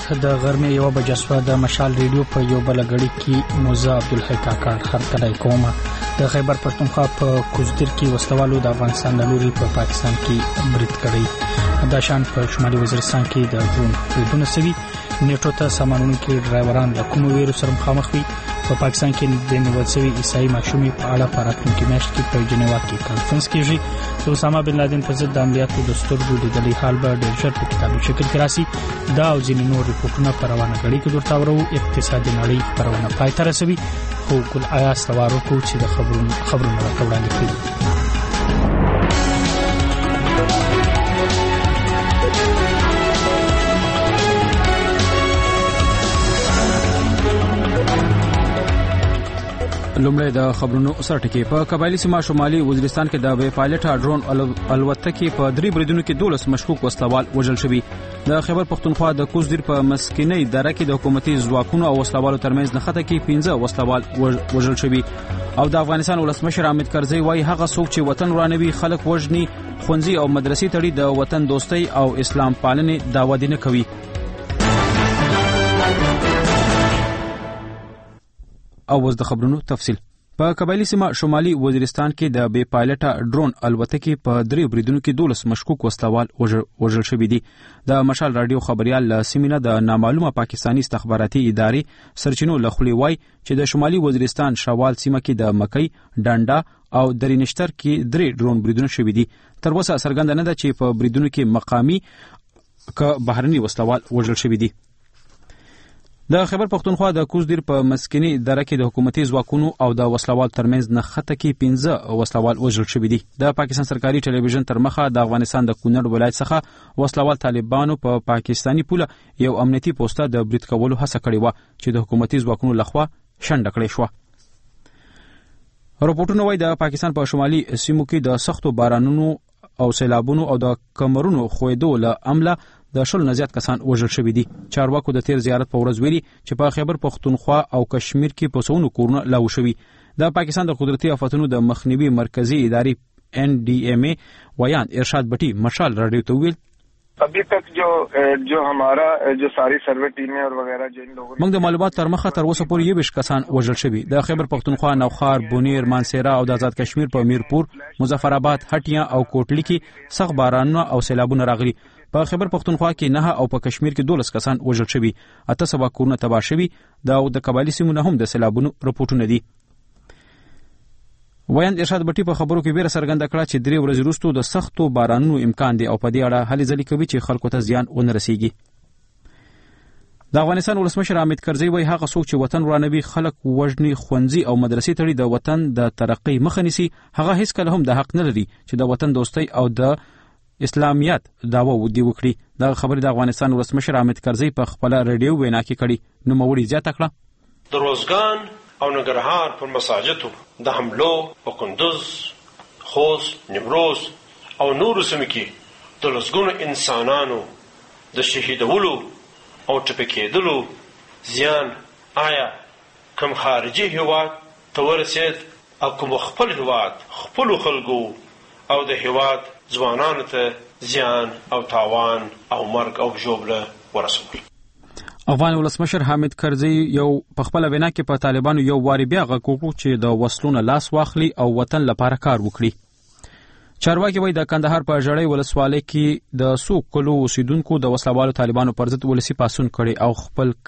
د غرمې 1 بجې سوا د مشال ریډیو په یو بل غړي کې موزه عبدالحی کاکړ هرکلی کومه د خیبر پښتونخوا په کوزدر کې وسلوالو د افغانستان د لوري په پاکستان کې برید کړی د شان په شمالي وزیرستان کې د ډرون بریدونه سوي نیټو ته سامانونو کې ډرایوران د کوم ویرو سره مخامخ وي په پاکستان کې د نیول شوی عیسائی ماشومې په اړه په راتلونکي میاشت کې په جنیوا کې کانفرنس کیږي د اسامه بن لادن په ضد د عملیاتو د سترګو د دلی حال به ډېر ژر په کتابي شکل کې راسي دا او ځینې نور ریپورتونه په روانه غړي کې درته ورو اقتصادي نړۍ خبرونه پای ته رسوي خو کل آیا ستوارو کو چې د خبرونو راته وړاندې کړي لومړی د خبرونو سرټکی په قبایلی سیمه شمالي وزیرستان کې د بې پایلټه ډرون الوتکې په 3 بریدونو کې 12 مشکوک وسلوال وژل شوي د خیبر پښتونخوا د کوزدر په مسکینی دره کې د حکومتي ځواکونو او وسلوالو ترمنځ نښته کې 15 وسلوال وژل شوي او د افغانستان ولسمشر حامد کرزی وايي هغه څوک چې وطن ورانوي خلک وژني خونځي او مدرسې تړي د وطن دوستۍ او اسلام پالنې دعوه نه کوي او وز د خبرونو تفصیل په قبایلی سیمه شمالي وزیرستان کې د بې پایلټه ډرون الوتکې په 3 بریدونو کې 12 مشکوک وسلوال وژل شوي دي د مشال رادیو خبريال سیمینه د نامعلومه پاکستانی استخباراتي ادارې سرچینو لخوا وایي چې د شمالي وزیرستان شوال سیمه کې د مکۍ ډانډا او درینشتر کې 3 ډرون بریدونه شوي دي تر اوسه څرګنده نه ده چې په بریدونو کې مقامی که بهرني وسلوال وژل شوي دي د خیبر پښتونخوا د کوزدر په مسکینی دره کې د حکومتي ځواکونو او د وسلوال ترمنځ نښته کې 15 وسلوال وژل شوي دي د پاکستان سرکاري ټلویزیون تر مخه د افغانستان د کونړ ولایت څخه وسلوال طالبانو په پاکستانی پوله یو امنیتي پوسټه د برید کولو هڅه کړې و چې د حکومتي ځواکونو لخوا شنډه کړې شو راپورټونه وايي د پاکستان په شمالي سیمو کې د سختو بارانونو او سیلابونو او د کمرونو خویدو له عمله د شل نه زیات کسان وژل شوي دي چارواکو د تیر زیارت په ورځ ویلي چې په خیبر پښتونخوا او کشمیر کې په څونو کورونه لاو شوي د پاکستان د قدرتي آفاتونو د مخنیوي مرکزی ادارې NDMA ویان ارشاد بټي مشال رادیو ته ویل ابھی تک جو ہمارا جو ساری سروے ٹیمیں اور وغیرہ جن لوگوں موږ د معلومات تر مخه تر اوسه پورې 20 کسان وژل شوي د خیبر پښتونخوا نوخار بونیر مانسیرا او د آزاد کشمیر په میرپور مظفرآباد هټیا او کوټلی کې سخت بارانونه او سیلابونه راغلي په خیبر پښتونخوا کې 9 او په کشمیر کې 12 کسان وژل شوي 8 سبا کورونه تباه شوي د قبایلی سیمو نه هم د سیلابونو رپورټونه دي ویان ارشاد بټي په خبرو کې ډیره څرګنده کړه چې 3 ورځې وروسته د سختو بارانونو امکان دی او په دې اړه هلې ځلې کوي چې خلکو ته زیان ونه رسیږي د افغانستان ولسمشر حامد کرزی وايي هغه څوک چې وطن ورانوي خلک وژني خونځي او مدرسې تړي د وطن د ترقۍ مخه نیسي هغه هیڅ کله هم د حق نه لري چې د وطن دوستۍ او د اسلامیت دعوه ودی وکړي دا خبره د افغانستان ولسمشر حامد کرزی په خپل رادیو وینا کې کړي نو موري زیاته کړه د روزګان او ننګرهار پر مساجدو د حملو په کندوز خوست نیمروز او نورو سیمو کې د لسګونو انسانانو د شهیدولو او ټپي کېدلو زیان آیا کوم خارجي هیواد ته ورسېد او کوم خپل هیواد خپل خلکو او د هیواد ځوانانو ته زیان او تاوان او مرګ او ژوبله ورسول افغان ولسمشر حامد کرزی یو په خپل وینا کې په طالبانو یو واری بیا غوښتل چې د وسلونو لاس واخلي او وطن لپاره کار وکړي چارواکي وایي د کندهار په ژړۍ ولسوالۍ کې د سو کلو اوسیدونکو د وسلوالو طالبانو پر ضد ولسی پاسون کړي او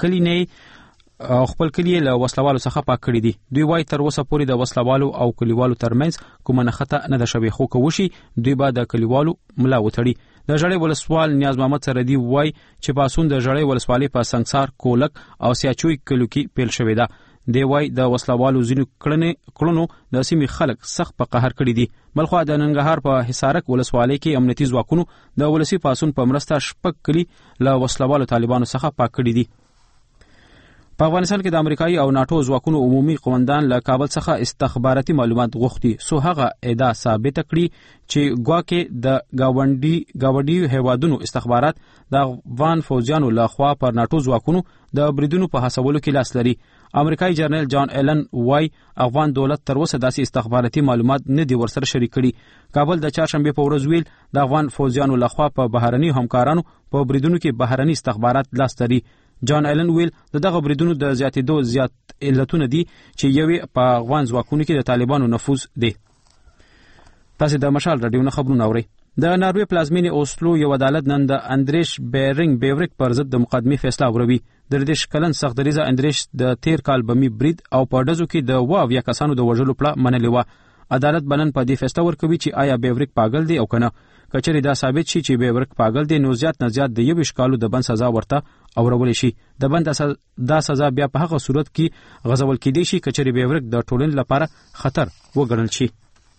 خپل کلی له وسلوالو څخه پاک کړي دي دوی وایي تر اوسه پورې د وسلوالو او کلیوالو ترمنځ کومه نښته نه ده شوې خو کوشي دوی به د کلیوالو ملا وتړي د ژړۍ ولسوال نیاز محمد سردي وایي چې پاسون د ژړۍ ولسوالۍ په سنگسار کولک او سیاچوي کلو کې پیل شوې ده دی وایي د وسلوالو ځینو کړنو د سیمې خلک سخت په قهر کړي دي بلخو د ننګرهار په حصارک ولسوالۍ کې امنیتي ځواکونو د ولسی پاسون په مرسته شپږ کلی له وسلوالو طالبانو څخه پاک کړي دي په افغانستان کې د امریکایي او ناتو ځواکونو عمومي قومندان له کابل څخه استخباراتي معلومات غوښتي سو هغه ادعا ثابت کړي چې ګواکې د گاونډي هیوادونو استخبارات د افغان فوجیانو لخوا پر ناتو ځواکونو د بریدونو په هڅولو کې لاس لري امریکایي جنرال جان ایلن وای افغان دولت تر اوسه داسې استخباراتي معلومات نه دي ورسره شریک کړي کابل د چهارشنبه په ورځ ویل د افغان فوجیانو لخوا په بهرني همکارانو په بریدونو کې بهرني استخبارات لاس لري جان ایلن ویل دغه بریدونو د زیاتېدو زیات علتونه دي چې یوې په افغان ځواکونو کې د طالبانو نفوذ دی. تاسو د مشال رادیو نه خبرونه اورئ. د ناروې پلازمینې اوسلو یو عدالت نن د اندریش بیوریک پر ضد د مقدمې فیصله اوروي. د 30 کلن سختدریزه اندریش د 13 کال بمی برید او په ډزو کې د 20 کسانو د وژلو پړه منلې و. عدالت بلن په دې فیصله ورکوي چې آیا بیوریک پاگل دی او کنه. کچری دا ثابت شي چې بیوریک پاگل دی نو زیات نه زیات د 21 کالو د بند سزا ورته اورول شي. د بند دا سزا بیا په هغه صورت کې غځول کېدی شي کچری بیوریک د ټولنې لپاره خطر وګڼل شي.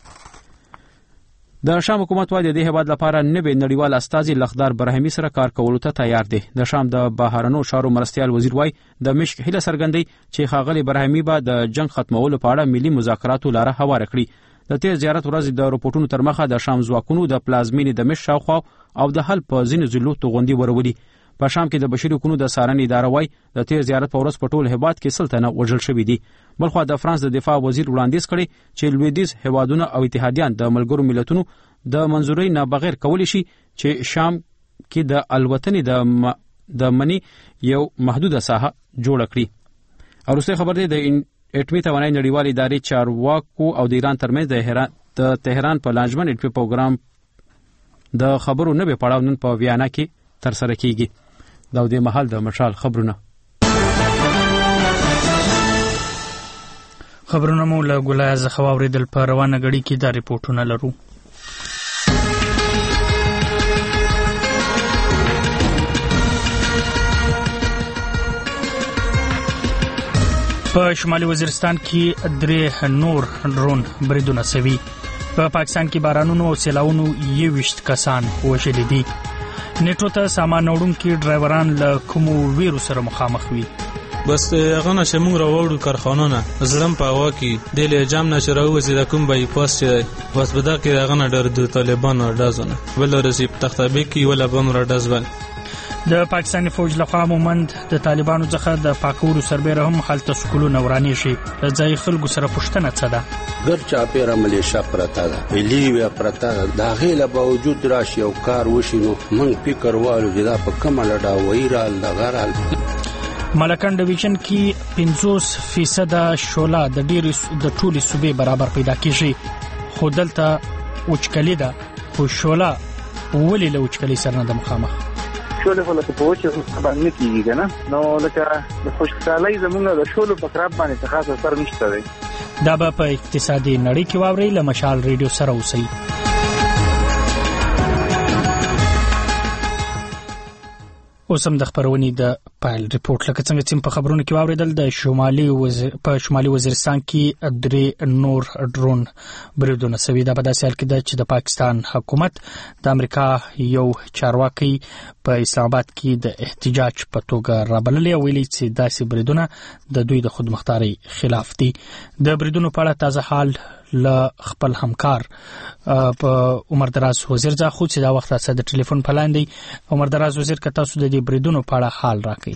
د شام حکومت وايي د دې هیواد لپاره نوې نړیوال استازي لخدار برهمي سره کار کولو ته تیار دی. د شام د بهرنیو چارو مرستیال وزیر وايي د مشک هله سرګندۍ چې خاغلی برهمي به د جنگ ختمولو په اړه ملي مذاکراتو لاره هواره کړي. د تیر زیارت ورځ د راپورټونو تر مخه د شام ځواکونو د پلازمینې د مشک شاوخوا او د حل په ځینو ضلعو توغندي ورولي. په شام کې د بشري حقوقو د څارنې اداره وايي د تیر زیارت په ورځ په ټول هیواد کې سلطنه وژل شوې دي. بلخو د فرانس د دفاع وزیر وړاندیز کړي چې لویدیز هیوادونه او اتحادیان د ملګرو ملتونو د منځورۍ نه بغیر کولی شي چې شام کې د الوتنې د منی یو محدوده ساحه جوړ کړي. اوروسته خبر دی د اټمی توانایي نړیوال ادارې چارواکو او د ایران ترمنځ د تهران په لانجمن اټمی پروګرام د خبرو نه به پړاو نن په ویانا کې تر سره کیږي. دا د محل د مشال خبرونه مو له ګولای ز خواوریدل په روانه غړي کې دا ریپورتونه لرو. په شمالي وزیرستان کې 3 نور ډرون بریدونه سوي. په پاکستان کې بارانونو او سیلاونو 21 کسان وژل دي. نیټو ته سامان وړونکي ډرایوران له کومو ویرو سره مخامخ وي. بس هغه نشه موږ راوړو کارخانونه زړم په هوا کې د لجام نشه راوځي د کوم بای پاس چې بس بدا کې هغه نه ډر د طالبانو ډازونه ول رسیب تختابه کې ولا بم را ډزول. د پاکستاني فوج لخوا مومند د طالبانو څخه د پاکولو سربېره هم حالت سکولونه ورانی شي. د ځای خلکو سره پښتنه څه ده؟ ګر چا پیره ملیشا پرتا ده ویلی پرتا ده. دا غیله باوجود راشي او کار وشي نو موږ فکر والو چې دا په کومه لډا وایرال لغرال. ملکان ډیویژن کې 50% شولا د ټولي صوبې برابر پیدا کیږي. خو دلته وچکلی ده خو شولا ولې له وچکلی سره نه د مخامخ. شوله خو له په وچه باندې کیږي کنه نو لکه د خوشحالۍ زمونږ د شولو په خراب باندې خاص اثر نشته دی. دا به په اقتصادي نړۍ کې واوري. له مشال ریډیو سره اوسئ. اوسم د خبرونې د پایل ریپورت لکه څنګه چې په خبرونو کې واوریدل د شمالي وزیرستان کې 3 نور ډرون بریدونه سوي. دا په داسې حال کې ده چې د پاکستان حکومت د امریکا یو چارواکي په اسلام آباد کې د احتجاج په توګه رابللې او ویلي چې داسې بریدونه د دوی د خودمختاري خلاف دي. د بریدونو په اړه تازه حال ل خپل همکار په عمر دراز وزیر ځا خو چې دا وخت سره د ټلیفون په لاندې عمر دراز وزیر که تاسو د دې بریدونو په اړه حال راکړئ.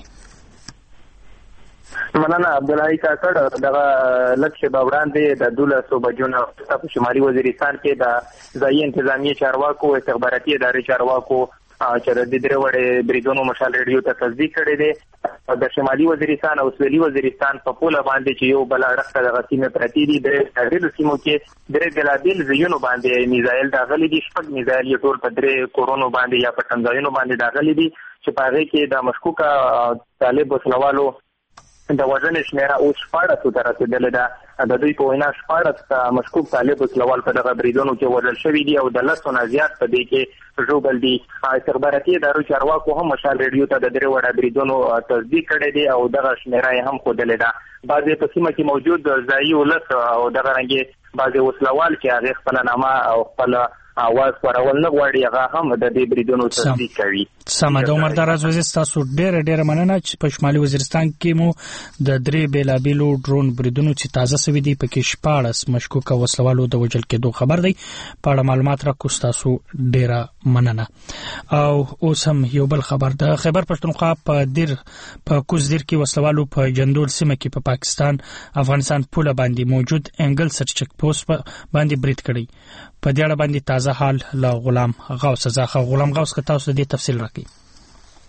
مننه عبدالحی کاکړ. دغه لکه به وړاندې د 12 بجو نه په شمالي وزیرستان کې د ځایي انتظامی چارواکو استخباراتي ادارې چارواکو چې د دې درې بریدونو مشال ریډیو ته تصدیق کړی دی. د شمالي وزیرستان او سویلي وزیرستان په پوله باندې چې یو بل اړخ د غسیمه پرتی دي د غیر سیمو کې درې بلابل ځایونو باندې میزایل داخلي دي. شپږ میزایل یې ټول په درې کورونو باندې یا په ټنځایونو باندې داخلي دي چې په هغه کې د مشکوکه طالب وسلوالو د وژنې شمیره اوس 14 ته رسیدلې ده. د دوی په وینا 14 مشکوک طالب وسلوال په دغه بریدونو کې وژل شوي دي او د 10 نه زیات په دې کې ژوبل دي. استخباراتي ادارو چارواکو هم مشال ریډیو ته د درې وړه بریدونو تصدیق کړی دی او دغه شمیره هم ښودلې ده. بعضې په سیمه کې موجود ځایي ولس او دغه رنګې بعضې وسلوال چې هغې خپله نامه او خپل اواز خورول نه غواړي هغه هم د دې بریدونو تصدیق کوي. سمه ده. عمر دراز وزیر تاسو ډېر مننه چې په شمالي وزیرستان کې مو د 3 بیلابیلو ډرون بریدونو چې تازه سوي دي پکې 14 مشکوکه وسلوالو د وژل کېدو خبر دی. په اړه معلومات راکوم. تاسو ډېر مننه. او اوس هم یو بل خبر د خیبر پښتونخوا په کوزدیر کې وسلوالو په جندول سیمه کې په پاکستان افغانستان پوله باندې موجود انګل سر چک پوسټ باندې برید کړی. په دې اړه باندې تازه حال له غلام غوث که تاسو د دې تفصیل راکړئ.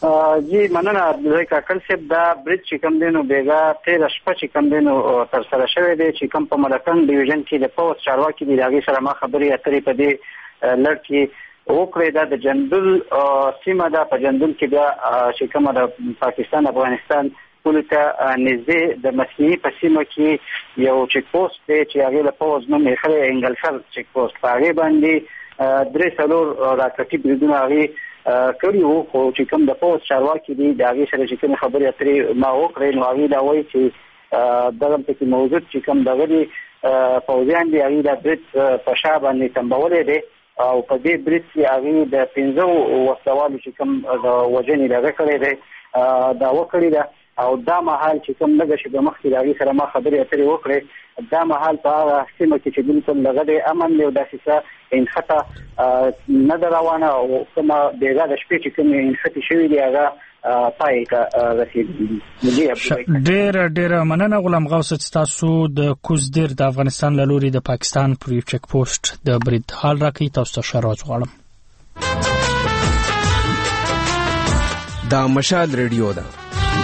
جی مننه د کاکل صاحب دا برج چې کوم دینو بیګا 13 شپه چې کوم دینو تر سره شوی دی چې کوم په ملکن ډیویژن کې د پوز چارواکي دی هغه سره ما خبرې اترې په دې لړ کې وکړې دا د جندل سیمه دا په جندل کې بیا چې کومه د پاکستان افغانستان پولیسه نږدې د مسیحي په سیمه کې یو چیک پوسټ دی چې هغه له پوز نوم یې خلې انګلسر چیک پوسټ په هغه باندې درې څلور راکټي بریدونه هغه کړي وو خو چې کوم د پوز چارواکي دی د هغه سره چې کوم خبرې اترې ما وکړې نو هغه دا وایي چې دغه کې موجود چې کوم دغه فوجیان دی هغه د برج په شا باندې تنبولې دي او په دې برج کې هغه د 15 وسوالو چې کوم د وجنې دغه کړی دی دا وکړی دا او دا مهال چې کوم لږ شي د مخکې دغه سره ما خبرې اترې وکړې دا مهال په هغه سیمه کې چې بالکل لږ د امن له داسې ان خطا نه روانه او کومه بیګا د شپې چې کوم ان خطي شوی دی هغه پای ته رسیدلی. ډېر مننه غلام غوث تاسو د کوزدیر د افغانستان له لوري د پاکستان پر یو چک پوسټ د برید حال راکې تاسو ته شراج غواړم. دا مشال ریډیو ده.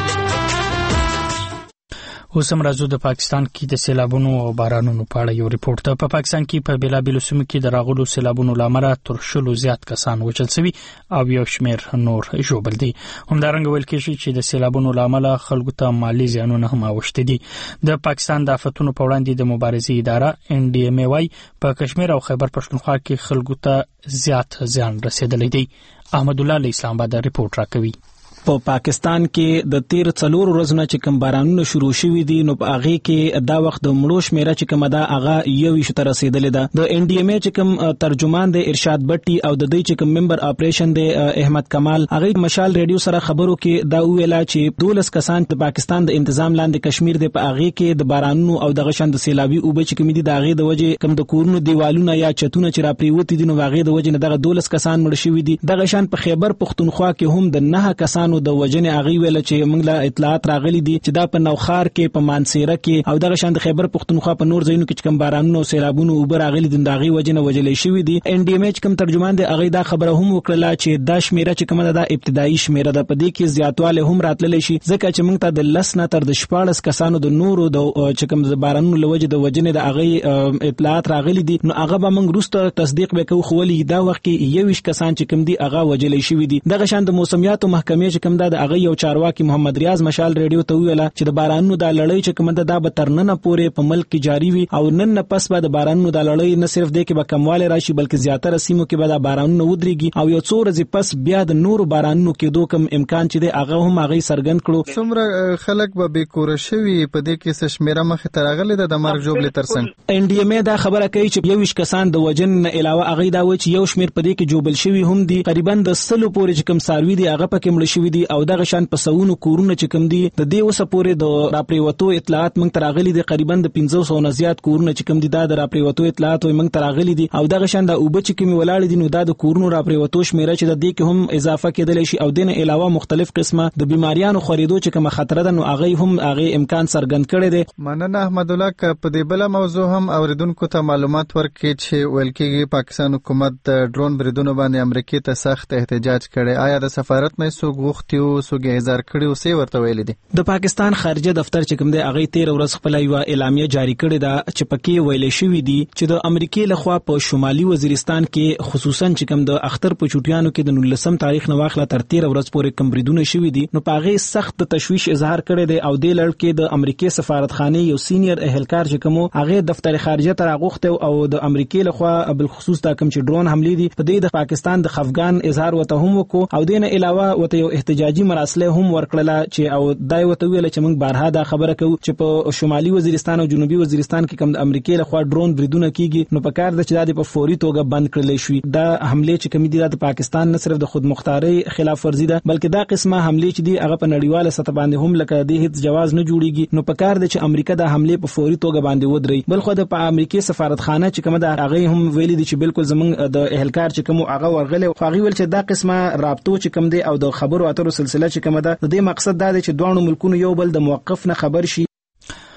اوس هم راځو د پاکستان کې د سیلابونو او بارانونو په اړه یو ریپورت ته. په پاکستان کې په بیلابیلو سیمو کې د راغلو سیلابونو لامل تر 100 زیات کسان وژل شوي او یو شمېر نور ژوبل دي. همدارنګه ویل کېږي چې د سیلابونو لامل خلکو ته مالي زیانونه هم اوښتي دي. د پاکستان د آفتونو په وړاندې د مبارزې اداره NDMA وايي په کشمیر او خیبر پښتونخوا کې خلکو ته زیات زیان رسیدلی دی. احمد الله له اسلام آباد ریپورت راکوي. په پاکستان کې د 13 ورځې چې کوم بارانونه شروع شوي دي نو په هغه کې دا وخت د مړو شمیره چې کوم دا هغه یو شته رسیدلې ده. د NDMA چې کوم ترجمان دی ارشاد بټي او د دې چې کوم ممبر اپریشن دی احمد کمال هغه مشال ریډیو سره خبرو کې دا ویلا چې 12 کسان د پاکستان د تنظیم لاندې کشمیر دی په هغه کې د بارانونو او د غشند سیلابي او به چې کوم دي د هغه د وجه کوم د کورونو دیوالونه یا چتونه چې را پریوتی دي نو هغه د وجه نه دغه 12 کسان مړ شوي دي. د غشند په خیبر پښتونخوا کې هم د 9 کسانو د وجنه هغه ویل چې موږ له اطلاعات راغلي دي چې دا په نوخار کې په مانسیره کې او دغه شاند خیبر پښتونخوا په نور ځایونو کې کوم بارانونه او سیلابونه وبر راغلي دي دغه وجنه وجلې شوی دي. NDMA کوم ترجمان دی هغه دا خبره هم وکړه چې دا شمیره چې کومه دا ابتدایي شمیره ده په دې کې زیاتواله هم راتللی شي ځکه چې موږ ته د 10 نه تر د 14 کسانو د نورو د چې کوم بارانونو لوجه د وجنه د هغه اطلاعات راغلي دي نو هغه به موږ روسته تصدیق وکړو خو ولې دا وخت کې 21 کسان چې کوم دي هغه وجلې شوی دي. دغه شاند موسمیاتو محکمې چې کوم دا هغه یو چارواکي محمد ریاض مشال ریډیو ته ویل چې د بارانونو د لړۍ چې کومه دا به ترننه پورې په ملک کې جاری وي او نن نه پس به د بارانونو د لړۍ نه صرف د کې به کمواله راشي بلکې زیاتره سیمو کې به د بارانونو ودرېږي او یو څو ورځې پس بیا د نورو بارانونو کې دوه کم امکان چې دی هغه هم هغه سرګند کړو. څومره خلک به بیکوره شوي په دې کې څه شمیره مخ ته راغلي د مرګ جوړلې ترڅنګ NDMA دا خبره کوي چې 21 کسان د وجن نه علاوه هغه دا و چې یو شمیر په دې کې جوړبل شوي هم دي تقریبا د 100 پورې چې کم ساروي دي هغه پکې مړ شوي دي او دغه شان په سونو کورونه چې کوم دي د دې وسه پورې د راپریوتو اطلاعات موږ تراغلي دي تقریبا د 500 نه زیات کورونه چې کوم دي د راپریوتو اطلاعات موږ تراغلي دي او دغه شان د اوبه چې کوم ولاړ دي نو د کورونو راپریوتو شمیره چې د دې کې هم اضافه کېدل شي او دنه علاوه مختلف قسمه د بیماریانو خریدو چې کوم خطر ده نو هغه هم هغه امکان سرګند کړي دي. مننه احمد الله ک په دې بل موضوع هم اوریدونکو ته معلومات ورکړي چې ویل کېږي پاکستان حکومت د ډرون بریدونو باندې امریکا ته سخت احتجاج کړي. آیا د سفارت نه سو غوښتیو سوګي اظهار کړي او څه ورته ویل دي؟ د پاکستان خارجه دفتر چې کوم دی هغه 13 ورځې خپل یو اعلامیه جاری کړې ده چې پکې ویل شوی دی چې د امریکای لخوا په شمالي وزیرستان کې خصوصا چې کوم د اختر په چوټیانو کې د 19 تاریخ نه واخله تر 13 ورځې پورې کوم بریدونه شوی دي نو په هغه سخت تشویش اظهار کړی دی او د لړ کې د امریکای سفارتخانه یو سینیئر اهلکار چې کوم هغه دفتر خارجه ته راغوښته او د امریکای لخوا بل خصوص تا کوم چې ډرون حمله دي په دې د پاکستان د خفګان اظهار وته هم وکړو او دینه علاوه وته یو احتجاجي مراسله هم ورکړله چې او دای وته ویل چې موږ بارها دا خبره کوو چې په شمالي وزیرستان او جنوبي وزیرستان کې کوم د امریکای لخوا ډرون بریدونه کیږي نو په کار د چې د په فوري توګه بند کړل شي. دا حمله چې کوم دي د پاکستان نه صرف د خود مختاري خلاف ورزي ده بلکې دا قسمه حمله چې دي هغه په نړیواله سطح باندې هم لکه د هیڅ جواز نه جوړیږي نو په کار د چې امریکا د حمله په فوري توګه باندې ودرې بل خو د امریکای سفارتخانه چې کوم د هغه هم ویلي دي چې بالکل زمونږ د اهلکار چې کوم هغه ورغله خو هغه ویل چې دا قسمه رابطو چې کوم دي او د خبرو اترو سلسله چې کوم ده د دې مقصد دا دی چې دوه ملکونو یو بل د موقف نه خبر شي.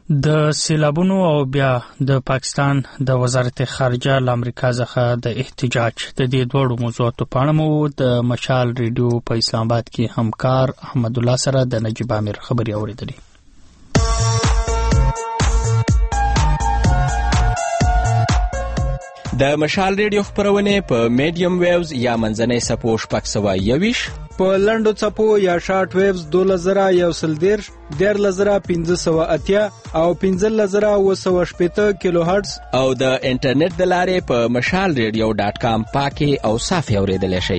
د سیلابونو او بیا د پاکستان د وزارت خارجه له امریکا څخه د احتجاج د دې دوړو موضوعاتو په اړه مو د مشال ریډیو په اسلام آباد کې همکار احمد الله سره د نجیب امیر خبري اوریدلې. د مشال ریډیو خبرونه په میډیم ویوز یا منځنۍ سپو شپږ سوه یویش، په لنډو څپو یا شارټ ویوز 2110 15580 او 15780 کیلو هرتز او د انټرنیټ د لارې په mashalradio.com پاکي او صافي اوریدل شي.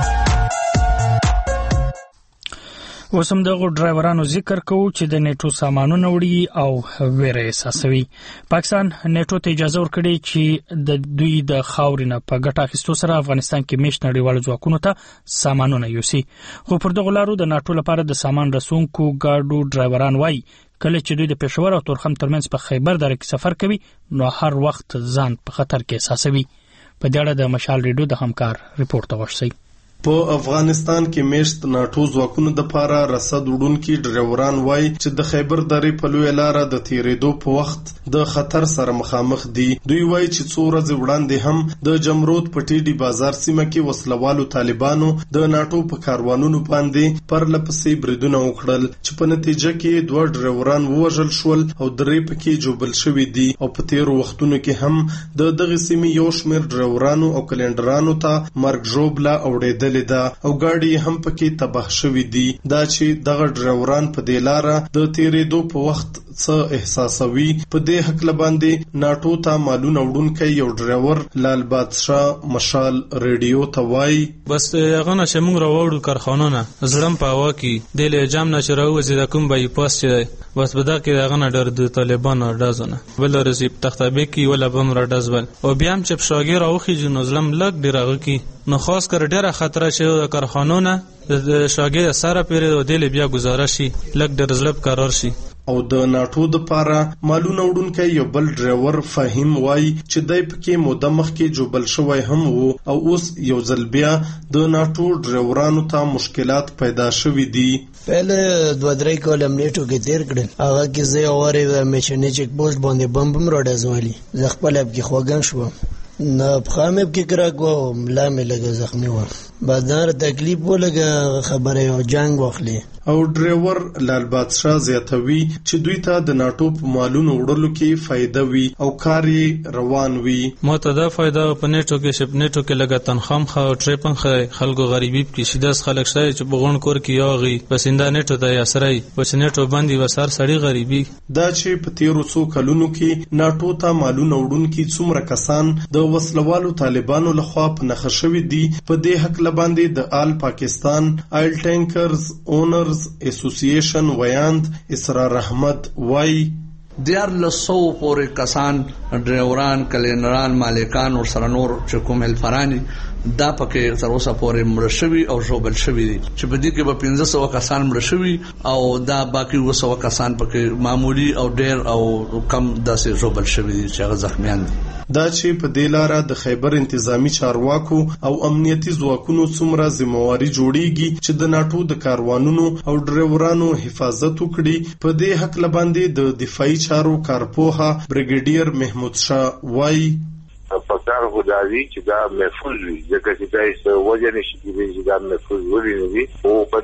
اوسم دغه ډرایورانو ذکر کوو چې د نیټو سامانونه وړي او ویره احساسوي. پاکستان نیټو ته اجازه ورکړي چې د دوی د خاورینه په ګټه اخیستو سره افغانستان کې میشت نړیوالو ځواکونو ته سامانونه یوسي. خو پر دغه لارو د نیټو لپاره د سامان رسونکو ګاډو ډرایوران وایي کله چې دوی د پېښور او تورخم ترمنځ په خیبر دره کې سفر کوي نو هر وخت ځان په خطر کې احساسوي. په دې اړه د مشال ریډیو د همکار ریپورت وغوښتئ. په افغانستان کې میشت ناټو ځواکونو د پاره رسد وړونکي ډرایوران وایي چې د خیبر درې په لویه لاره د تیریدو په وخت د خطر سره مخامخ دي. دوی وایي چې څو ورځې وړاندې هم د جمرود په ټیډي بازار سیمه کې وسلوالو طالبانو د ناټو په کاروانونو باندې پرلپسې بریدونه وکړل چې په نتیجه کې 2 ډرایوران ووژل شول او 3 پکې جوبل شوي دي او په تیرو وختونو کې هم د دغه سیمې یو شمېر ډرایورانو او کلندرانو ته مرګ ژوبله اوړېدل ده او ګاډي هم پکې تباه شوي دي. دا چې دغه ډرایوران په دې لاره د تیریدو په وخت څه احساسوي په دې حق لباندې ناټو ته مالونه وړونکی یو ډرایور لال بادشاه مشال ریډیو ته وایي بس هغه نه چې موږ راوړو کارخانونه زړم په هوا کې د لجام نه چې راوځي د کوم بای پاس چې بس بدا کې هغه نه ډر د طالبانو ډازونه بل رسیب تختابه کې ولا بم را ډازبل او بیا هم چې شاګر راوخی جن ظلم لګ ډیرغه کې نو خاص کر ډیره خطر چې د کارخانونه د شاګر سره پیری او د بیا گزارش شي لګ ډر زلب قرار شي. او د ناټو د پاره مالونه وړونکی یو بل ډرایور فهیم وایي چې دای پکې موده مخکې جوبل شوی هم وو او اوس یو ځل بیا د ناټو ډرایورانو ته مشکلات پیدا شوي دي. پهله 2-3 کال امنیټو کې تیر کړل هغه کې زه اورې میشنې چک پوسټ باندې بم راډزوالي زه خپل اب کې خوګن شوم نه خامب کې کراګو ملا مې لګه زخمی و بازار تکلیف ولګه خبره او جنگ واخلي. او ډرایور لال بادشاه زیاتوي چې دوی ته د ناټو په مالونو وړلو کې فائدہ وي او کاری روان وي. ماته دا فائدہ په نیټو کې شپ نیټو کې لګا تنخام خو ټریپن خلکو غریبی کې شیداس خلک شای چې بغون کور کې یاغي پسنده نیټو ته یاسرای پس نیټو باندې وسار سړی غریبی. دا چې په تیرو څو کلونو کې ناټو ته مالونه وړونکي څومره کسان د وسلوالو طالبانو لخوا په نخښه شوي دي په دې حق لباندې د آل پاکستان آیل ټینکرز اونرز اسوسییشن ویاند اسرار احمد وای دیار لسو پورې کسان ډرایوران کلینران مالکان او سره نور چې کوم هلفرانی دا پکې تر اوسه پورې مړ شوي او ژوبل شوي دي چې په دې کې به 1500 کسان مړ شوي او دا باقي 200 کسان پکې معمولی او ډیر او کم داسې ژوبل شوي دي چې هغه زخمیان دي. دا چې په دې لاره د خیبر انتظامی چارواکو او امنیتي ځواکونو څومره ذمہواری جوړیږي چې د ناټو د کاروانونو او ډرایورانو حفاظت وکړي په دې حق لباندې د دفاعي چارو کارپوها بریګیډیر محمود شاه وای پکار خدایي چې دا محفوظ وي ځکه چې دا هیڅ وجه نشي کېدای چې دا محفوظ وي او په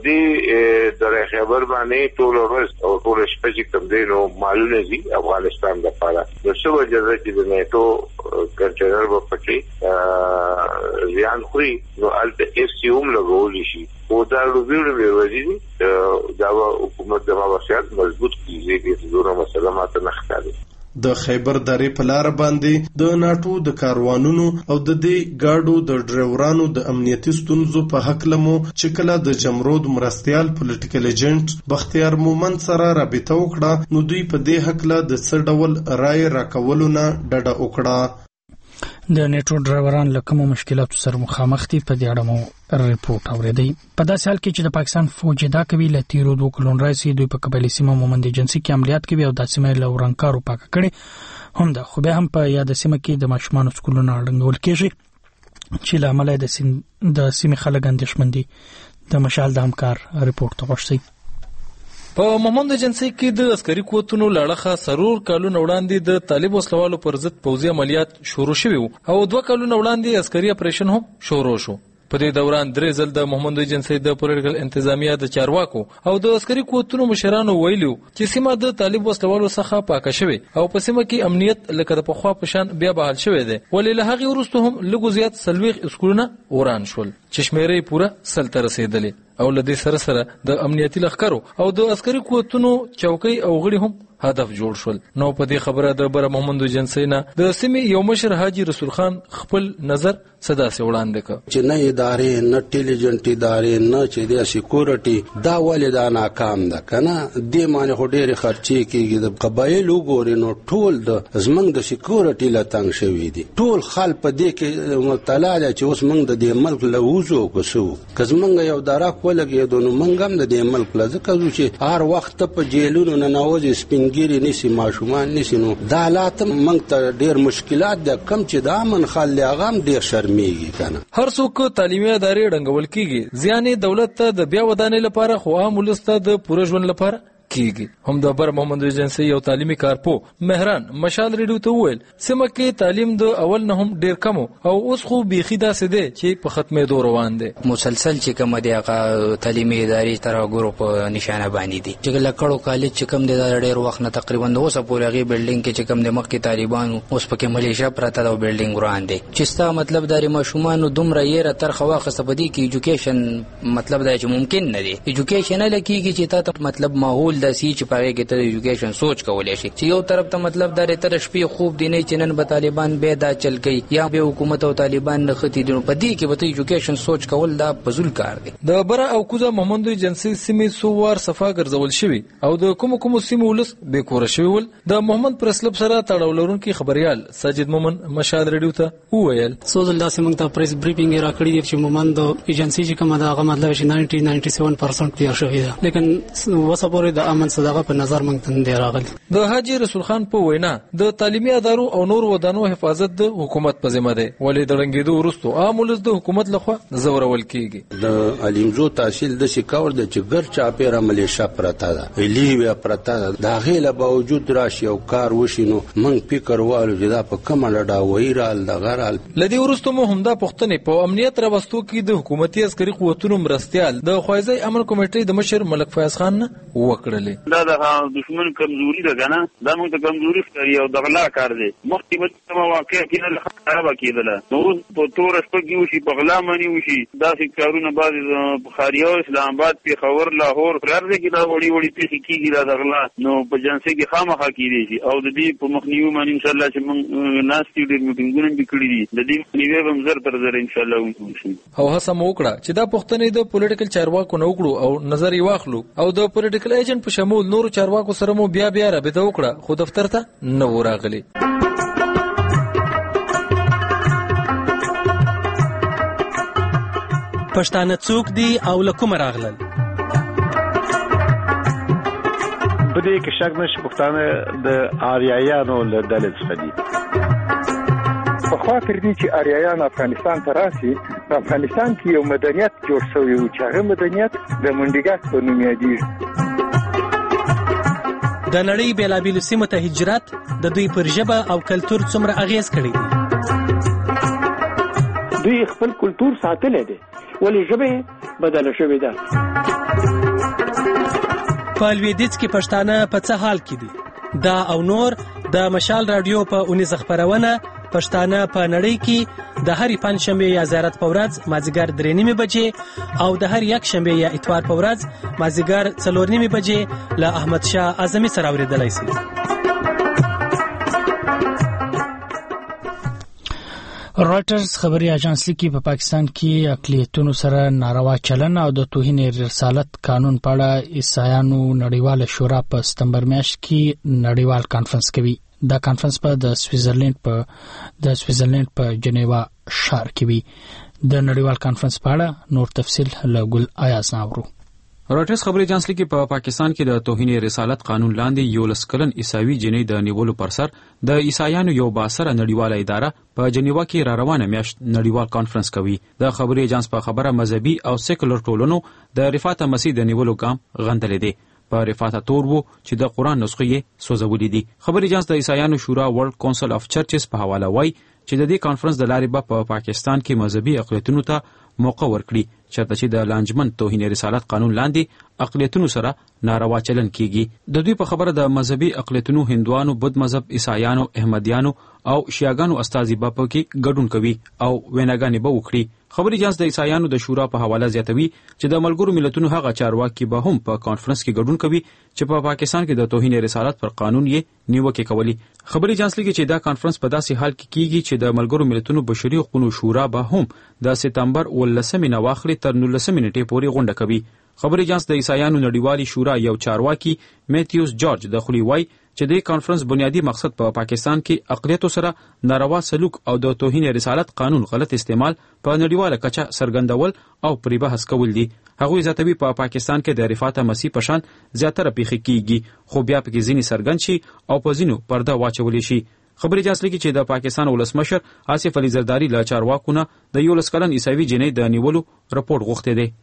دې د خیبر باندې ټول ورځ او ټول شپه چې کوم دی نو معلومه دي افغانستان لپاره نو څه وجه ده چې د نیټو کنټرول په پټي ځان خوري نو الته اف سی هم لګول شي او دا روزي وځي دا حکومت د مواصلات مضبوط کیږي چې دغه مسله ماته نه ښکاري. د خیبر درې په لار باندې د ناټو د کاروانونو او د دې گاډو د ډرایورانو د امنیتي ستونزو په حق لمو چې کله د جمرود مرستيال پولیټیکل ایجنټ بختیار مومند سره رابطه وکړه نو دوی په دې حق له د څه ډول رائے راکولو نه ډډه وکړه. د نیټو ډرایوران له کومو مشکلاتو سره مخامخ دي په دې اړه مو ریپورت اوریدي. په داسې حال کې چې د پاکستان فوج دا کوي له تیرو 2 کلونو راځي دوی په قبایلی سیمه مومند ایجنسی کې عملیات کوي او د سیمې له ورانکارو پاک کړي هم ده خو به هم په یاد سیمه کې د ماشومان سکولونو اړنګول کېږي چې له عمله د سیمې خلک اندېښمن دي. د مشال د همکار ریپورت غوښتي. په مومند ایجنسی کې د عسکري قوتونو لړخه سرور کالونه وړاندې د طالب وسلوالو پر ضد پوځي عملیات شروع شوي او 2 کالونه وړاندې عسکري اپریشن هم شروع شو. په دې دوران 3 ځل د مومند ایجنسی د پولیټیکل انتظامیه د چارواکو او د عسکري قوتونو مشرانو ویلو چې سیمه د طالب وسلوالو څخه پاکه شوې او په سیمه کې امنیت لکه د پخوا په شان بیا بحال شوې ده، ولې له هغې وروسته هم لږ زیات 40 اسکولونه وران شول چې شمیرې یې پوره 100 ته رسېدلې او له دې سره د امنیتي لښکرو او د عسکري قوتونو چوکۍ او غړي هم هدف جوړ شول. نو په دې خبره د بره محمد ایجنسی نه د سیمې یو مشر حاجی رسول خان خپل نظر صدا سي وړاندې کړ چې نه ادارې نه ټیلیجنټ ادارې نه چې د سکیورټي دا ولې دا ناکام ده کنه دې معنی خو ډېر خرچې کیږي د قبایل وګوري نو ټول د زمنګ د سکیورټي لتنګ شوی دي ټول خل په دې کې مبتلا دي چې اوس موږ د دې ملک لوزو کوسو کزمنګ یو دراک ولګي د نو موږ هم د دې ملک لزکه چې هر وخت په جیلونو نه نوځي سپینګيري نسی ماشومان نسی نو دا حالات موږ ته ډېر مشکلات ده کم چې دا من خل لغم ډېر شرمېږي کنه هر څوک تعلیمي ادارې ډنګول کیږي ځان دولت ته د بیا ودانې لپاره خو عام ولسته د پوره ژوند لپاره کیږي. هم د بر محمد ایجنسی یو تعلیمي کارپو مهران مشال ریډیو ته وویل سیمه کې تعلیم د اول نه هم ډیر کم او اوس خو بيخي داسې دی چې په ختمېدو روان دی. مسلسل چې کوم دی هغه تعلیمي ادارې تر وګورو په نشانه باندې دي چې لکړو کالج چې کوم دی ډیر وخت نه تقریبا اوسه پورې غي بلډینګ کې چې کوم د مخکې طالبان اوس پکې ملیشیا پراته دا بلډینګ وران دي چې ستا مطلب داري ماشومان دومره یې تر خواخه سبدي کې ایجوکیشن مطلب دا چې ممکن نه دی ایجوکیشن لکېږي چې تا مطلب ماحول د سی چې پاره کې ته ایجوکیشن سوچ کولای شي چې یو طرف ته مطلب دا تر شپې خوب دی نه چې نن به طالبان به دا چل کوي یا به حکومت او طالبان نه ختی دي په دې کې به ایجوکیشن سوچ کول دا فزول کار دی. د بره او کوزه محمد ایجنسی سیمې سووار صفا ګرځول شوی او د کوم سیمو ولس به کور شوی ول د محمد پرسلب سره تړاو لرونکي خبريال ساجد مومن مشاد ریډیو ته وویل سوزل داسې موږ ته پریس بریفینګ راکړی دی چې محمد ایجنسی چې کومه دا مطلب چې 90-97% کلیر شوی دی لیکن وسه پورې د امن صداقت په نظر موږ ته دی راغلی. د حاجی رسول خان په وینا د تعلیمي ادارو او نور ودانو حفاظت د حکومت په ذمہ ده ولې د رنګېدو وروسته عام ولس د حکومت لخوا زورول کیږي. د علمزو تحصیل د شکاور د چګر چاپیره ملیشیا پرتا ده لیویا پرتا ده دا غیله باوجود راشي او کار وشینو موږ فکر والو چې دا په کومه لډا وایرال د غرال لدی وروسته مو همدا پښتنې په امنیت راوستو کې د حکومتي عسکري قوتونو مرستيال د خوایزي امن کمیټې د مشر ملک فیاض خان وکړلې. دا د دشمن کمزوري ده کنه دا موږ ته کمزوري ښکاري او د غلا کار دی مخکې به کومه واقع کېدله خرابه کېدله نو اوس په تور شپه کې وشي په غلا باندې وشي داسې کارونه بعضې بخاري او اسلام آباد پېښور لاهور هر ځای کې دا وړي پېښې کېږي دا د غلا نو په جنسي کې خامخا کېدی شي او د دې په مخنیوي باندې انشاءالله چې موږ ناست یو ډېر میټینګونه مې کړي دي د دې مخنیوی به هم زر تر زر انشاءالله وشي او هڅه مو وکړه چې دا پوښتنې د پولیټیکل چارواکو نه وکړو او نظر یې واخلو او د پولیټیکل ایجنټ په شمول نورو چارواکو سره مو بیا رابطه وکړه خو دفتر ته نه وراغلي. پښتانه څوک دي او له کومه راغلل؟ په دې کې شک نشته پښتانه د آریایانو له ډلې څخه دي. په خاطر دي چې آریایان افغانستان ته راسي په افغانستان کې یو مدنیت جوړ شوی و چې هغه مدنیت د منډیګک په نوم یادېږي. د نړۍ بیلابیلو سیمو ته هجرت د دوی پر ژبه او کلتور څومره اغیز کړی دی؟ دوی خپل کلتور ساتلی دی ولې ژبه بدله شوې ده. په لویدیځ کې پښتانه په څه حال کې دي؟ دا او نور د مشال رادیو په اونیزه خپرونه پښتانه په نړۍ کې د هرې پنجشنبې یا زیارت په ورځ مازدیګر 3:30 بجې او د هر یک شنبې یا اتوار په ورځ مازدیګر 4:30 بجې له احمد شاه اعظمي سره اوریدلای شئ. راټرز خبري اژانس لیکي په پاکستان کې اقلیتونو سره ناروا چلن او د توهین رسالت قانون په اړه عیسایانو نړیواله شورا په ستمبر میاشت کې نړیوال کانفرنس کوي. دا کانفرنس په د سویټزرلند په جنیوا ښار کې وي. د نړیوال کانفرنس په اړه نور تفصیل له ګل ایاز ناورو. راټرز خبري اژانس لیکي په پاکستان کې د توهین رسالت قانون لاندې 11 کلن عیساوي جنۍ د نیولو پر سر د عیسایانو یو باثره نړیواله اداره په جنیوا کې را روانه میاشت نړیوال کانفرنس کوي. د خبري اژانس په خبره مذهبي او سیکولر ټولنو د رفعت مسیح د نیولو ګام غندلې دي. په رفاته تور وو چې د قرآن نسخې یې سوځولې دي. خبري اجانس د عیسایانو شورا ورلد کونسل اف چرچز په حواله وایي چې د دې کانفرنس د لارې به په پاکستان کې مذهبي اقلیتونو ته موقع ورکړي چېرته چې د لانجمن توهین رسالت قانون لاندې اقلیتونو سره ناروا چلن کیږي. د دوی په خبره د مذهبي اقلیتونو هندوانو، بودھ مذهب، عیسایانو، احمدیانو او شیعاګانو استازي به پکې ګډون کوي او ویناګانې به وکړي. خبري اجانس د عیسایانو د شورا په حواله زیاتوي چې د ملګرو ملتونو هغه چارواکي به هم په کانفرنس کې ګډون کوي چې په پاکستان کې د توهین رسالت پر قانون یې نیوکه کوي. خبري اجانس لیکي چې دا کانفرنس په داسې حال کې کیږي چې د ملګرو ملتونو بشري حقوقو شورا به هم د سپتمبر 19 نه واخلي تر 19 نیټې پورې غونډه کوي. خبري اجانس د عیسایانو نړیوالي شورا یو چارواکي میتیوس جورج د خلی وای چې د کانفرنس بنیادی مقصد په پاکستان کې اقلیتو سره ناروا سلوک او د توهین رسالت قانون غلط استعمال په نړیواله کچه څرګندول او پرې بحث کول دي. هغوی زیاتوي په پاکستان کې د رفاته مسیح په شان زیاتره پیښې کیږي خو بیا پکې ځینې څرګند شي او په ځینو پرده واچول شي. خبري اجانس لیکي چې د پاکستان ولسمشر آصف علي زرداری له چارواکو نه د 11 کلن عیسوي جنۍ د نیولو رپورټ غوښته دی.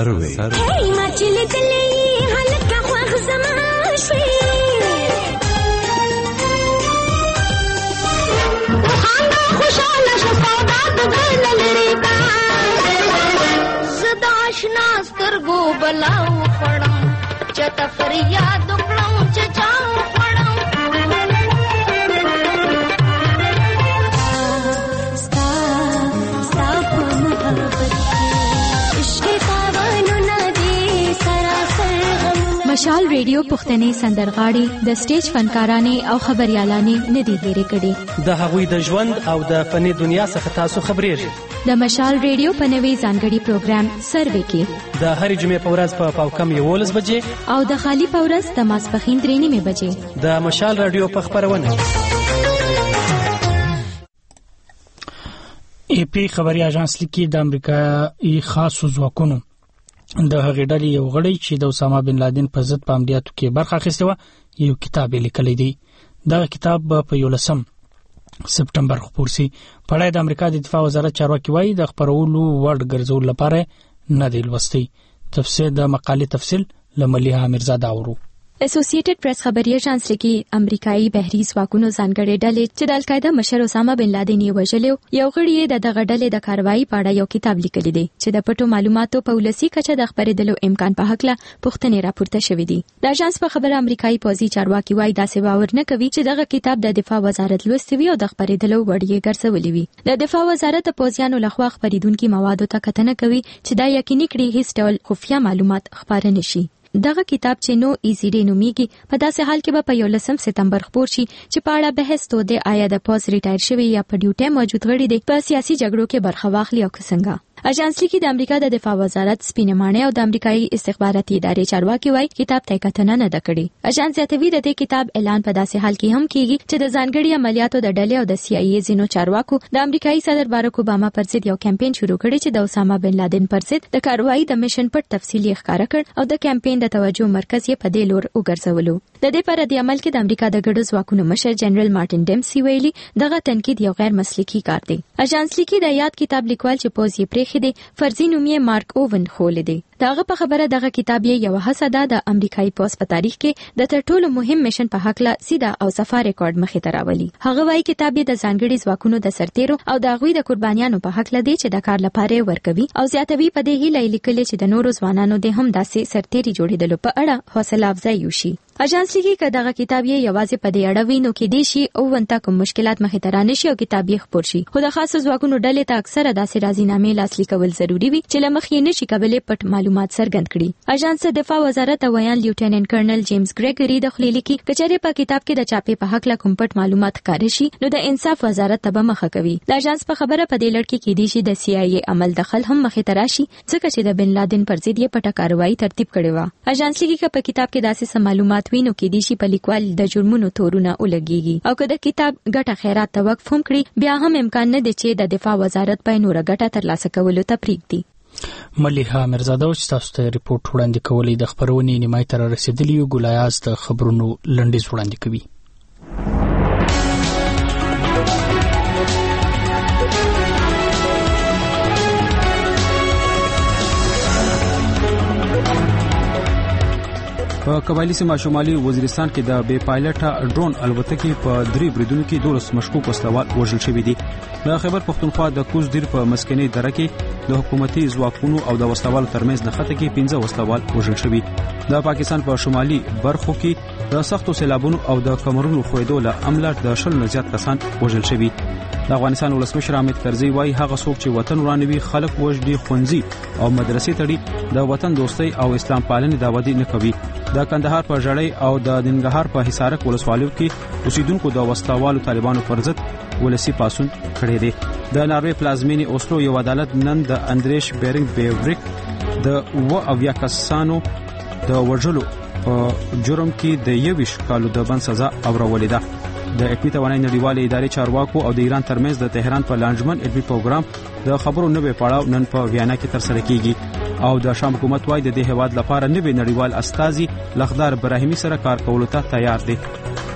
مشال ریډیو پښتني سندرغاړي د سټیج فنکارانې او خبريالانې ندي هېرې کړي. د هغوی د ژوند او د فني دنیا څخه تاسو خبرېږئ. د مشال ریډیو په نوي ځانګړي پروګرام سروې کې د هرې جمعې په ورځ په پاوکم 11 بجې او د خالی په ورځ د ماسپښین 3 بجې د مشال ریډیو په خبرونه. ای پی خبري اژانس لیکي د امریکایي خاصو ځواکونو د هغې ډلې یو غړی چې د اسامه بن لادن په ضد په عملیاتو کې برخه اخیستې وه یو کتاب لیکلی دی. دغه کتاب په 11 سپټمبر خپور سي. په د امریکا د دفاع وزارت چارواکي وایي د خپرولو وړ ګرځول لپاره نه دی لوستی. تفسیر د مقالې تفصیل له ملیحه میرزاده اورو. اسوسییټډ پریس خبري اژانس لیکي امریکایي بحري ځواکونو ځانګړې ډلې چې د القاعده مشر اسامه بن لادن یې وژلی یو غړی یې د دغه ډلې د کاروایی په اړه یو کتاب لیکلی دی چې د پټو معلوماتو په ولسي کچه د خبرېدلو امکان په هکله پوښتنې راپورته شوې دي. د اژانس په خبره امریکایي پوځي چارواکي وایي داسې باور نه کوي چې دغه کتاب د دفاع وزارت لوستی وي او د خبرېدلو وړ یې ګرځولې وي. د دفاع وزارت د پوځیانو لخوا خبرېدونکي موادو ته کتنه کوي چې دا یقیني کړي هیڅ ډول خفیه معلومات خپاره نشي. دغه کتاب چې نو ایزی ډی نومیږي په داسې حال کې به په 11 سپتمبر خپور شي چې په اړه بحث تو دی آیا د پوز ریټایر شوی یا په ډیوټي موجود غړي دی په سیاسي جګړو کې برخه واخلي او څنګه. اژانس لیکي د امریکا د دفاع وزارت سپینمانه او د امریکایي استخباراتي ادارې چارواکي وایي کتاب ته کتنه نه ده کړې. اژانس زیاتوي د دې کتاب اعلان په داسې حال کې هم کیږي چې د ځانګړي عملیاتو د ډلې او د سی آی ای زینو چارواکو د امریکایي صدر باراک اوباما پر ضد یو کمپاین شروع کړی چې د اسامه بن لادن پر ضد د کاروایی د میشن پټ تفصیلي ښکارا کړ او د کمپاین د توجه مرکز یې په دې لور وګرځولو. د دې پر د عمل کې د امریکا د ګډو ځواکونو مشر جنرال مارټین ډیمسي ویلي دغه تنقید یو غیر مسلکي کار دی. اژانس لیکي د یاد کتاب لیکوال چې پوز یې پرېښی دی فرضي نوم یې مارک اوون خول دی. دغه په خبره دغه کتاب یې یو هڅه ده د امریکایي پوز په تاریخ کې د تر ټولو مهم میشن په حق له سیده او صفه ریکارډ مخې ته راولي. هغه وایي کتاب یې د ځانګړي ځواکونو د سرتیرو او د هغوی د قربانیانو په حق له دی چې د کار لپاره ورکوي او زیاتوي په دې هیله لیکلي چې د نورو ځوانانو د هم داسې سرتیري جوړېدلو په اړه حوصله افزایي وشي. اژانس لیکي چې دغه کتاب یې یوازې په دې اړه وینو کې دی شي او ونته کوم مشکلات مخې ته رانشي او کتاب یې خپور شي. خو د خاصو ځواکونو ډلې ته اکثره داسې راضینامې لاسلیک کول ضروری وي چې لمخ یې نشي کولای پټ معلومات څرګند کړي. اژانس دفاع وزارت ویان لیوټیننټ کرنل جیمز ګریګری د خلیلی کې کچېره په کتاب کې د چاپې په حق لا کوم پټ معلومات ښکار شي نو د انصاف وزارت ته به مخه کوي. د اژانس په خبره په دې لړ کې دی چې د سی آی ای عمل دخل هم مخې ته راشي ځکه چې د بن لادن پر ضد یې پټه کاروایی ترتیب کړې و. اژانس لیکي چې په کتاب کې داسې معلومات وینو کې دی چې په لیکوال د جرمونو تورونه ولګيږي او که د کتاب ګټه خیرات ته وقف هم کړي بیا هم امکان نه دی چې د دفاع وزارت په نور ګټه ترلاسه کولو ته پریږدي. ملیحه میرزاده چې تاسو ته ریپورت وړاندې کولی د خبرونې نیمای تر رسیدلی یو ګلایاز د خبرونو لنډیز وړاندې کوي. په قبایلی سیمه شمالي وزیرستان کې د بې پایلټه ډرون الوتکې په 3 بریدونو کې 12 مشکوک وسلوال وژل شوي دي. د خیبر پختونخوا د کوز دیر په مسکني دره کې د حکومتي ځواکونو او د وسلوالو ترمنځ نښته کې 15 وسلوال وژل شوي. د پاکستان په شمالي برخو کې د سختو سیلابونو او د کمرونو خویدو له امله د 20 نه زیات کسان وژل شوي. د افغانستان ولسمشر حامد کرزي وايي هغه څوک چې وطن ورانوي خلک وژني، ښوونځي او مدرسې تړي، د وطن دوستۍ او اسلام پالنې دعوی نه کوي. د کندهار په ژړۍ او د ننګرهار په حصارک ولسوالیو کې اوسیدونکو د وسلوالو طالبانو پر ضد ولسی پاسون کړی دی. د ناروې پلازمینی اوسلو یو عدالت نن د اندریش بیرنګ بیوریک د 20 کسانو د وژلو په جرم کې د 21 کالو د بند سزا اورولې ده. د اټمی توانایي نړیوالې ادارې چارواکو او د ایران ترمنځ د تهران په لانجمن اټمی پروګرام د خبرو نوې پړاو نن په ویانا کې ترسره کیږي او د شام حکومت وايي د دې هیواد لپاره نوې نړیوال استازي لخدار ابراهیمي سره کار کولو ته تیار دي.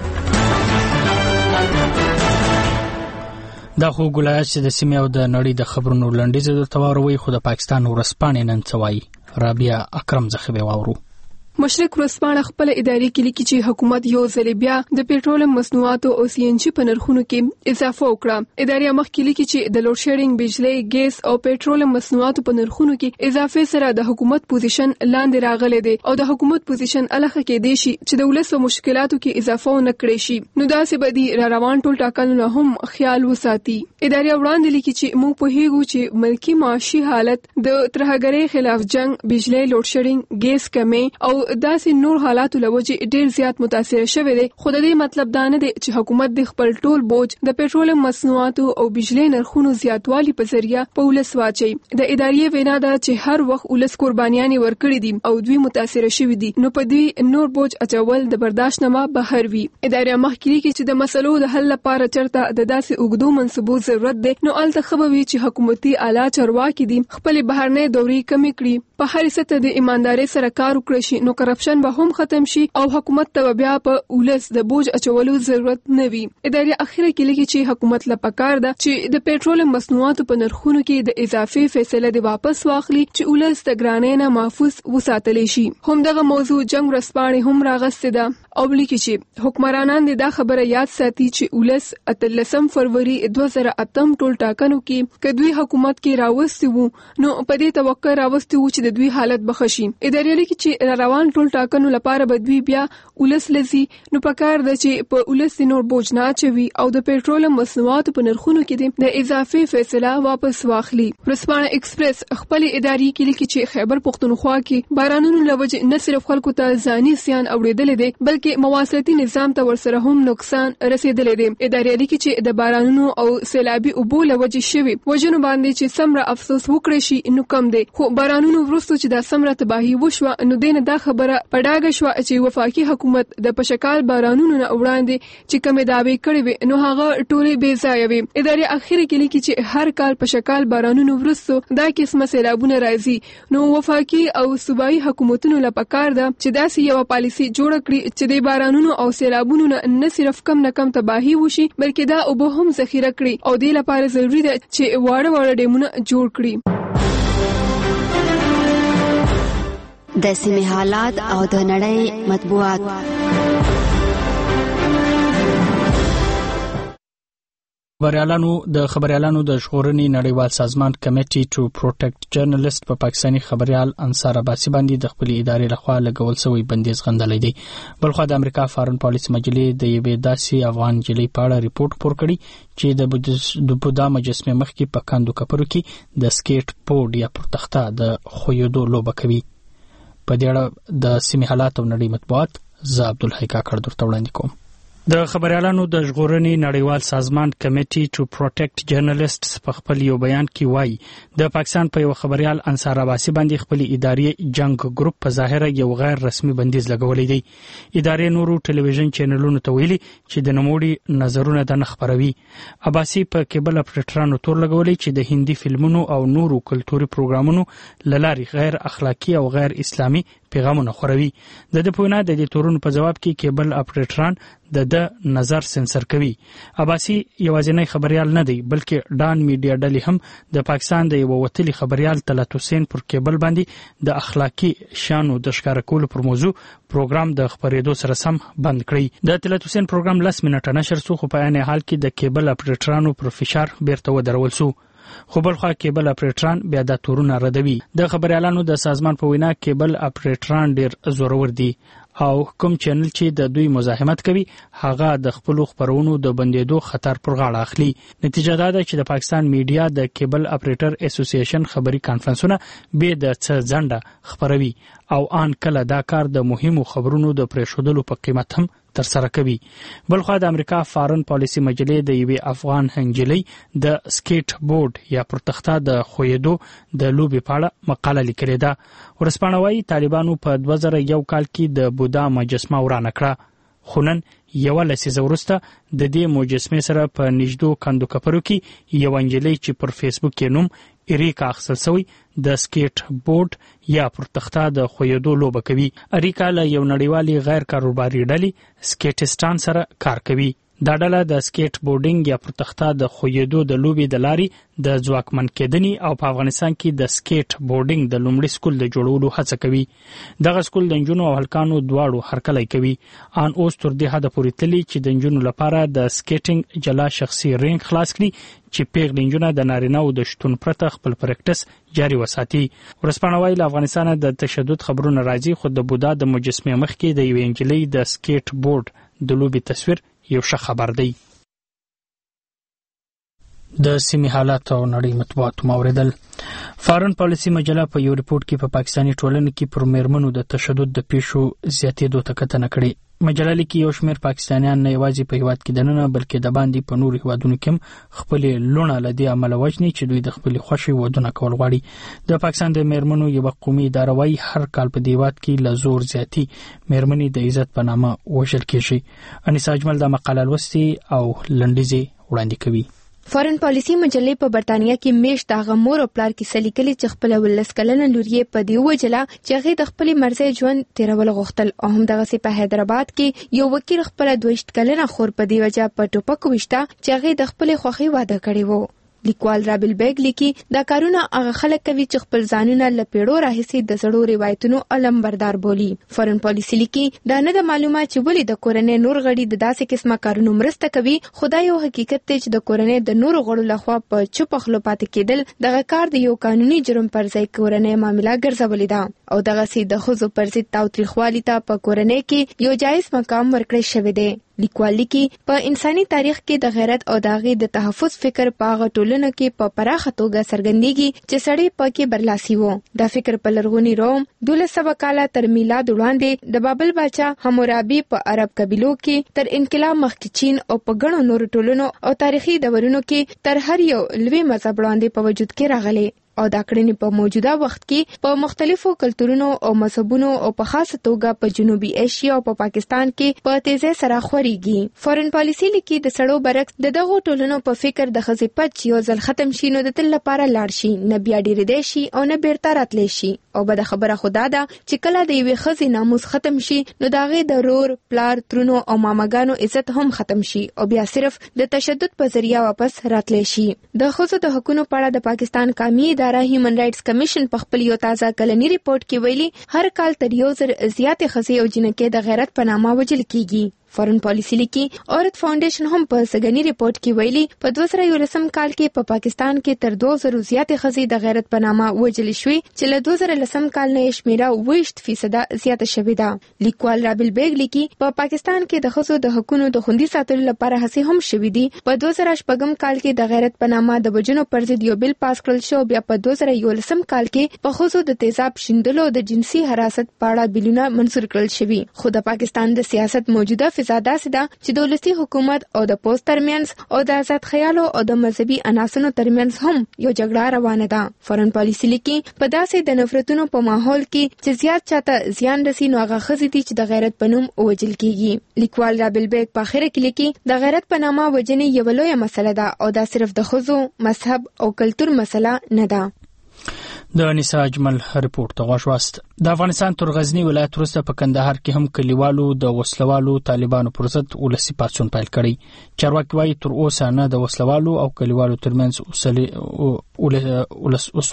دا خو ګولایي چې د سیمې او د نړۍ د خبرونو لنډیز د تواروي خو د پاکستان ورسپانې نن څوي. رابعه اکرم زخبه واورو. مشرق ورځپاڼه خپل اداري کې لیکي چې حکومت یو ځل بیا د پېټرولیم مصنوعاتو او سی ان جی په نرخونو کې اضافه وکړه. اداري مخ کې لیکي چې د لوډ شیډینګ، بجلی، ګیس او پېټرولیم مصنوعاتو په نرخونو کې اضافه سره د حکومت پوزیشن لاندې راغلی دی او د حکومت پوزیشن الخه کې دی شي چې د ولس په مشکلاتو کې اضافه ونه کړي شي. نو داسې بدی را روان ټول ټاکنو نه هم خیال وساتي. اداري وړاندې لیکي چې موږ په هیغو چې ملکی معاشي حالت د ترهګرۍ خلاف جنگ، بجلی لوډ شیډینګ، ګیس کمی او داسې نور حالاتو لوجه ډیر زیات متاثر شوی دی. خو د دې مطلب دا نه دی چې حکومت د خپل ټول بوج د پېټرولیم مصنوعاتو او بجلی نرخونو زیاتوالي په ذریعہ په ولس واچي. د ادارې وینا ده چې هر وخت ولس قربانیان ورکړي دي او دوی متاثر شوی دي، نو په دې نور بوج اچول د برداشت نه بهر وي. ادارې مخکې کې چې د مسلو د حل لپاره چرته د داسې اوږدو منصبو ضرورت دی، نو الته خبروي چې حکومتي اعلی چارواکي دي خپل بهرنۍ دورې کمی کړي، په هر سطح د ایماندارۍ سره کار وکړي شي، نو کرپشن به هم ختم شي او حکومت ته بیا په ولس د بوج اچولو ضرورت نه وي. ادارې اخیره کې لیکي چې حکومت لپاره کار ده چې د پېټرولیم مصنوعاتو په نرخونو کې د اضافي فیصله دی واپس واخلي چې ولس د ګرانۍ نه محفوظ وساتلی شي. هم دغه موضوع جنگ ورځپاڼې هم راغسته ده او لیکي چې حکمرانان دا خبره یاد ساتي چې ولس 13 فروری 2008 ټول ټاکنو کې کدوې حکومت کې راوستي وو، نو په دې توقع راوستي وو چې د دوی حالت بخښي. ادارې لیکي چې روان ټول ټاکنو لپاره بدوی بیا ولس لذي، نو پکار ده چې په ولس نور بوج نه اچوي او د پېټرولیم مصنوعاتو په نرخونو کې د اضافي فیصله واپس واخلي. ورځپاڼه ایکسپریس خپل اداري کې لیکي چې خیبر پختونخوا کې بارانونو لوجه نه صرف خلکو ته ځاني زیان اوریدل دي بلکې مواصلاتي نظام ته ورسره هم نقصان رسیدلی دی. ادارې لیکي چې د بارانونو او سیلابي اوبو لوجه شوی وجنو باندې چې سمره افسوس وکړي شي نو کم دی، خو بارانونو وروسته چې د سمره تباہي وشوه نو دینه دا خبره پډاګه شو چې وفاقي حکومت د پشکال بارانونو نه وړاندې چې کومه داوی کړې وي نو هغه ټوله بې ځای وي. ادارې اخیری کې لیکي چې هر کال پشکال بارانونو وروسته دا قسمه سیلابونه راځي، نو وفاقي او صوبایي حکومتونو لپاره کار ده چې داسې یو پالیسي جوړ کړي چې د بارانونو او سیلابونو نه صرف کم نه کم تباہي وشي بلکې دا اوبه هم ذخیره کړي او د لپاره ضروری ده چې واړه ډیمونه جوړ کړي. د سیمې حالات او د نړۍ مطبوعات. د خبريالانو د ژغورنې نړیوال سازمان کمیټي ټو پروټیکټ جرنالست په پاکستاني خبريال انصار عباسي باندې د خپل ادارې لخوا لګول شوی بندیز غندلې دی. بلخو د امریکا فارن پالیسي مجلې د یوې داسې افغان جلې په اړه ریپورت خپور کړی چې د بودا مجسمه مخکې په کاندو کپرو کې د سکیټ بورډ یا پر تخته د خویدو لوبه کوي. په دې اړه د سیمې حالات او نړۍ مطبوعات ز عبدالحی کاکړ درته وړاندې کوم. د خبريالانو د ژغورنې نړیوال سازمان کمیټي ټو پروټیکټ جرنالستس په خپل یو بیان کې وایي د پاکستان په یو خبريال انصار عباسي باندې خپل اداري جنگ ګروپ په ظاهره یو غیر رسمي بندیز لګولې دی. ادارې نورو ټلویزیون چینلونو ته ویلي چې د نموړي نظرونه د خبروي. عباسي په کیبل اپریټرانو تور لګولې چې د هندي فلمونو او نورو کلتوري پروګرامونو لاري غیر اخلاقی او غیر اسلامي پیغامونه خوروي. د دې په وینا د دې تورونو په جواب کې کیبل اپریټران د نظر سنسر کوي. عباسي یوازینی خبريال نه دی بلکې ډان میډیا ډلې هم د پاکستان د یو وتلي خبريال طلعت حسین پر کیبل باندې د اخلاقی شانو د ښکار کولو پر موضوع پروګرام د خبرېدو سره سم بند کړی. د طلعت حسین پروګرام 10 منټه نشر شو خو په عین حال کې د کیبل اپریټرانو پر فشار بیرته ودرول شو. خو بل خوا کیبل اپریټران بیا د تورونه ردوي. د خبريالانو د سازمان په وینا کیبل اپریټران ډیر زورور دي او کوم چینل چې د دوی مزاحمت کوي هغه د خپل خبرونو د بندیدو خطر پر غاړه اخلي. نتیجه دا ده چې د پاکستان میډیا د کیبل اپریټر اسوسییشن خبري کانفرنسونه به د څه ځنډه خبروي او ان کله دا کار د مهمو خبرونو د پریښودلو په قیمت هم تر سره کوي. بل خو د امریکا فارن پالیسی مجلې د یوې افغان هنجلۍ د سکیټ بورډ یا پر تخته د خویدو د لوبي په اړه مقاله لیکلې ده. ورسپانه وايي طالبانو په 2001 کال کې د بودا مجسمه ورانه کړه. خو نن یو لسیزه وروسته د دې مجسمې سره په نږدو کندو کپرو کې یو انجلۍ چې پر فیسبوک کې نوم اریکا اخیستل شوی د سکیټ بورډ یا پر تخته د خویدو لوبه کوي. اریکا له یو نړیوالي غیر کاروباري ډلې سکیټستان سره کار کوي. دا ډله د سکیټ بورډینګ یا پر تخته د خویدو د لوبي د لاري د ځواکمن کېدنې او په افغانستان کې د سکیټ بورډینګ د لومړي سکول د جوړولو هڅه کوي. دغه سکول د نجونو او هلکانو دواړو هرکلی کوي. ان اوس تر دې حد پورې تللی چې د نجونو لپاره د سکیټینګ جلا شخصي رینګ خلاص کړي چې پیغلې نجونه د نارینه‌و د شتون پرته خپل پریکټس جاري وساتي. ورسپانه وايي له افغانستان د تشدد خبرونه راځي خو د بودا د مجسمې مخ کې د یوې انجلۍ د سکیټ بورډ د لوبي تصویر یو ښه خبر دی. د سیمې حالات او نړۍ مطبوعات موریدل. فارن پالیسی مجله په یو ریپورت کې په پاکستاني ټولنه کې پر میرمنو د تشدد د پیښو زیاتېدو ته کتنه کړې. مجله لیکي یو شمېر پاکستانیان نه یوازې په هیواد کې دننه بلکې د باندې په نورو هیوادونو کې هم خپلې لوڼه له دې امله وژني چې دوی د خپلې خوښې ودونه کول غواړي. د پاکستان د میرمنو یوه قومي اداره وايي هر کال په دې هیواد کې له زور زیاتي میرمنې د عزت په نامه وژل کېږي. انیسا اجمل د مقاله لوستي او لنډیزې وړاندې کوي. فارن پالیسی مجلې په برتانیا کې میشت هغه مور او پلار کې سلیکلي چې خپل ولس کلنه لور یې په دی وجله چې هغه د خپل مرزي ژوند تیرول غوښتل او هم دغه سي په حیدرآباد کې یو وکیل خپل 22 کلنه خور په دی وجه په ټوپک وشته چې هغه د خپل خوخي واده کړی وو. لیکوال رابل بیگ لیکي دا کارونه هغه خلک کوي چې خپل ځانونه له پیړو راهیسې د زړو روایتونو علم بردار بولي. فارن پالیسی لیکي دا نه د معلومات چې ولې د کورنۍ نور غړي د داسې قسمه کارونو مرسته کوي خو دا یو حقیقت دی چې د کورنۍ د نور غړو لخوا په چوپ خلو پاتې کېدل دغه کار د یو قانوني جرم پر ځای کورنۍ معاملې ګرځولې ده او دغه سي د خزو پر ضد تاوتریخوالي ته په کورنۍ کې یو جایز مقام ورکړی شوی دی. لیکوال لیکي په انساني تاریخ کې د غیرت او داغي د تحفظ فکر په هغه ټولنه کې په پراخه توګه څرګندېږي چې سړی پکې برلاسي وو. دا فکر په لرغوني روم 1200 کاله تر میلاد وړاندې د بابل بادشاه حمورابي په عرب قبیلو کې تر انقلاب مخکې چین او په ګڼو نورو ټولنو او تاریخي دورونو کې تر هر یو لوی مذهب وړاندې په وجود کې راغلي او دا کړنې په موجوده وخت کې په مختلفو کلتورونو او مذهبونو او په خاصه توګه په جنوبي ایشیا او په پاکستان کې په تیزه سره خوريږي. فارن پالیسی لیکي د سړو برعکس دغه ټولنو په فکر د خزې پد یو ځل ختم شي نو د تل لپاره لاړ شي نه بیا ډیر دی شي او نه بیرته راتلی شي او بده خبره خدا ده چې کله د یوې خزې ناموس ختم شي نو داغه د رور پلار ترونو او ماماګانو عزت هم ختم شي او بیا صرف د تشدد په ذریعہ واپس راتلی شي. د خزو د حقوقو په اړه د پاکستان قومي اداره هیومن رائټس کمیشن په خپل یو تازه کلنی ریپورت کې ویلي هر کال تر 1000 زیات خزې او جنکې د غیرت په نامه وژل کیږي. فارن پالیسی لیکي عورت فاونډیشن هم په سګنی ریپورت کې ویلي په 2011 کال کې په پاکستان کې تر 2000 زیات خزې د غیرت په نامه وژل شوې چې له 2010 کال نه شمیره 20% زیاته شوې ده. لیکوال رابل بیگ لیکي په پاکستان کې د خزو د حقوقو د خوندي ساتلو لپاره هڅې هم شوې دي. په 2018 کال کې د غیرت په نامه د بجنو پر ضد یو بل پاس کړل شو. بیا په 2011 کال کې په خزو د تیزاب شیندلو د جنسي حراست په اړه بیلونه منسوخ کړل شوي. خو د پاکستان د سیاست موجوده فضا داسې ده چې د ولسي حکومت او د پوسټ ترمنځ او د آزاد خیالو او د مذهبي عناصرو ترمنځ هم یو جګړه روانه ده. فارن پالیسی لیکي په داسې د نفرتونو په ماحول کې چې زیات چاته زیان رسي نو هغه خزې دي چې د غیرت په نوم وژل کیږي. لیکوال رابل بیگ په اخر کې لیکي د غیرت په نامه وژنې یو لویه مسله ده او دا صرف د خزو مذهب او کلتور مسله نه ده. د نساء اجمل ریپورت ته غوښ واست. د افغانستان تر غزنی ولایت وروسته په کندهار کې هم کلیوالو د وسلوالو طالبانو پر ضد ولسی پاڅون پیل کړی. چارواکي وايي تر اوسه نه د وسلوالو او کلیوالو ترمنځ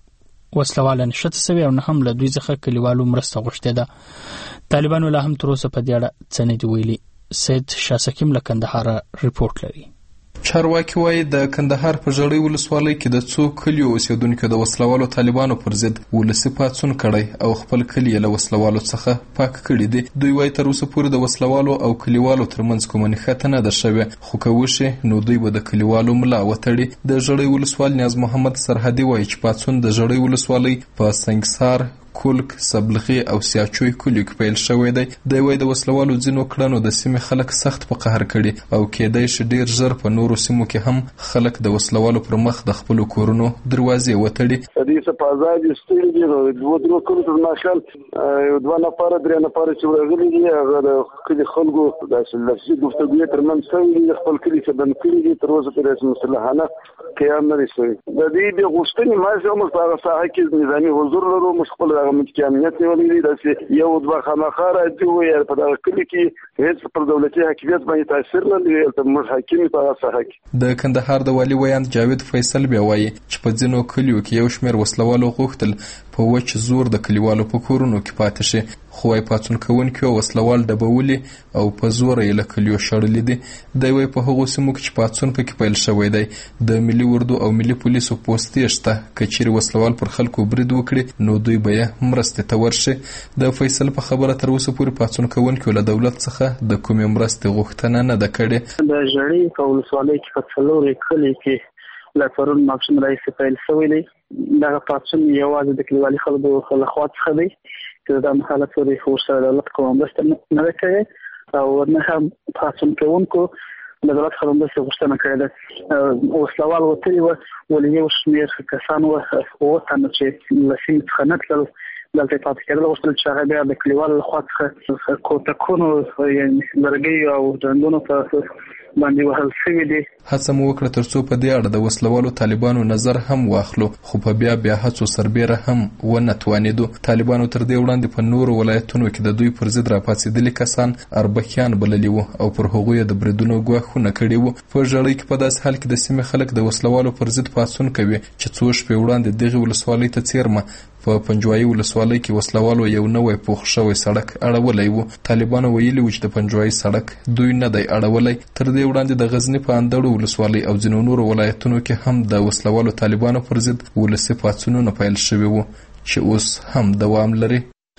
وسلواله نشته سوي او نه هم له دوی څخه کلیوالو مرسته غوښتې ده. طالبانو لا هم تر اوسه په دې اړه څه نه دی ویلي. سید شاسکیم له کندهار ریپورت لري. چارواکي وايي د کندهار په ژړۍ ولسوالۍ کې د څو کلیو اوسیدونکو د وسلوالو طالبانو پر ضد ولسی پاڅون کړی او خپل کلی له وسلوالو څخه پاک کړی دي. دوی وايي تر اوسه پورې د وسلوالو او کلیوالو ترمنځ کومه نښته نه ده شوې، خو که وشي نو دوی به د کلیوالو ملا وتړي. د ژړۍ ولسوال نیاز محمد سرحدي وايي چې پاڅون د ژړۍ ولسوالۍ په سنگسار، کولک، سبلغي او سیاچوي کلیو کې پیل شوی دی. د وای د وسلوالو ځینو کړنو د سیمې خلک سخت په قهر کړي او کېدای شي ډیر ژر په نورو سیمو کې هم خلک د وسلوالو پر مخ د خپل کورونو دروازې وتړي. دې څه په ازاد ستړي دي نو دوه کورو ته ماشال یو دوه نفر درې نفر چې ورغلي دي هغه د کلی خلکو د لفظي گفتگو ترمنځ سوي دي، خپل کلی څخه بند کړي دي. تر اوسه پورې مسلحانه قیام نه لري. د دې غوښتنې مازه هم په هغه ساحه کې نظامی حضور لرو، مشکل هغه متکی امنیت نیولې دي. یو دوه خامخاره دی وي په دغه کلی کې هیڅ پر دولتي حاکمیت باندې تاثیر نه لري. ته موږ حاکم په هغه ساحه کې. د کندهار د والی ویان جاوید فیصل بیا وایي چې په ځینو کلیو کې یو شمېر وسلوالو غوښتل په وچ زور د کلیوالو په کورونو کې پاتې شي، خو وايي پاڅون کوونکي وسلوال ډبولي او په زور یې له کلیو شړلې دي. دی وايي په هغو سیمو کې چې پاڅون پکې پیل شوی دی د ملي اردو او ملي پولیسو پوستې شته. که چیرې وسلوال پر خلکو برید وکړي نو دوی به یې مرستې ته ورشي. د فیصل په خبره تر اوسه پورې پاڅون کوونکو له دولت څخه د کومې مرستې غوښتنه نه ده کړې. د ژړۍ په ولسوالۍ کې په څلورو کلي کې له پرون ماپښین راهیسې پیل شوی دی. دغه پاڅون یوازې د کلیوالي خلکو له خوا څخه دی چې دا مهاله پورې ورسره دولت کومه مرسته نه ده کړې او نه هم پاڅون کوونکو د دولت څخه مرستې غوښتنه کړې ده. وسلوال وتلي وو، ولې یو شمېر کسان وو اووه تنه چې له سیمې څخه نه تلل دلته پاتې کېدل غوښتل چې هغه بیا د کلیوالو له خوا څخه کوتکونو یعنې لرګیو او ډنډونو په باندې وهل شوي دي. هڅه مو وکړه تر څو په دې اړه د وسلوالو طالبانو نظر هم واخلو، خو په بیا هڅو سربیره هم ونه توانېدو. طالبانو تر دې وړاندې په نورو ولایتونو کې د دوی پر ضد راپاڅېدلي کسان اربکیان بللي وو او پر هغوی د بریدونو ګواښونه کړي وو. په ژړۍ کې په داسې حال کې د سیمې خلک د وسلوالو پر ضد پاڅون کوي چې څو شپې وړاندې دغې ولسوالۍ ته څیرمه په پنجوایي ولسوالۍ کې وسلوالو یو نوی پوخ شوی سړک اړولی وو. طالبانو ویلي وو چې د پنجوایي سړک دوی نه دی اړولی. تر دې وړاندې د غزنی په اندړو ولسوالۍ او ځینو نورو ولایتونو کې هم د وسلوالو طالبانو پر ضد ولسي پاڅونونه پیل شوي وو چې اوس هم دوام لري.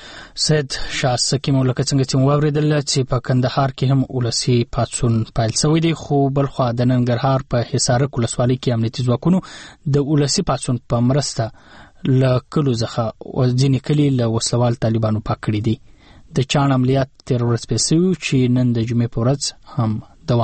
سید شاسکیم لکه څنګه چې واوریدل چې په کندهار کې هم ولسی پاڅون پیل شوی دی، خو بلخوا د ننګرهار په حصارک ولسوالۍ کې امنیتي ځواکونو د ولسی پاڅون په مرسته له کلو څخه ځینې کلي له وسلوال طالبانو پاک کړي دي. د چاڼ عملیات تیر ورځ پیل شوی چې نن د جمعې په ورځ هم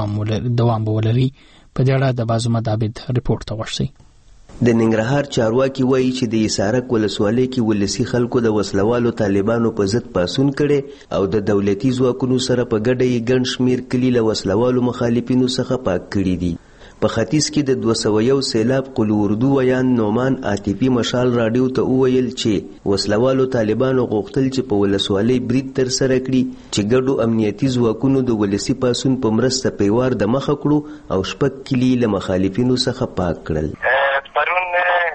دوام به ولري. په دې اړه د بازو مدابد ریپورت ته غوښتي. د ننګرهار چارواکي وایي چې د حصارک ولسوالۍ کې ولسی خلکو د وسلوالو طالبانو په ضد پاڅون کړي او د دولتي ځواکونو سره په ګډه یې ګڼ شمېر کلي له وسلوالو مخالفینو څخه پاک کړي دي. په ختیځ کې د 201 سیلاب قل اردو ویان نومان عاطفي مشال راډیو ته وویل چې وسلوالو طالبانو غوښتل چې په ولسوالۍ برید ترسره کړي چې ګډو امنیتي ځواکونو د ولسي پاڅون په مرسته پیوار د مخه کړو او شپږ کلي له مخالفینو څخه پاک کړل. پرون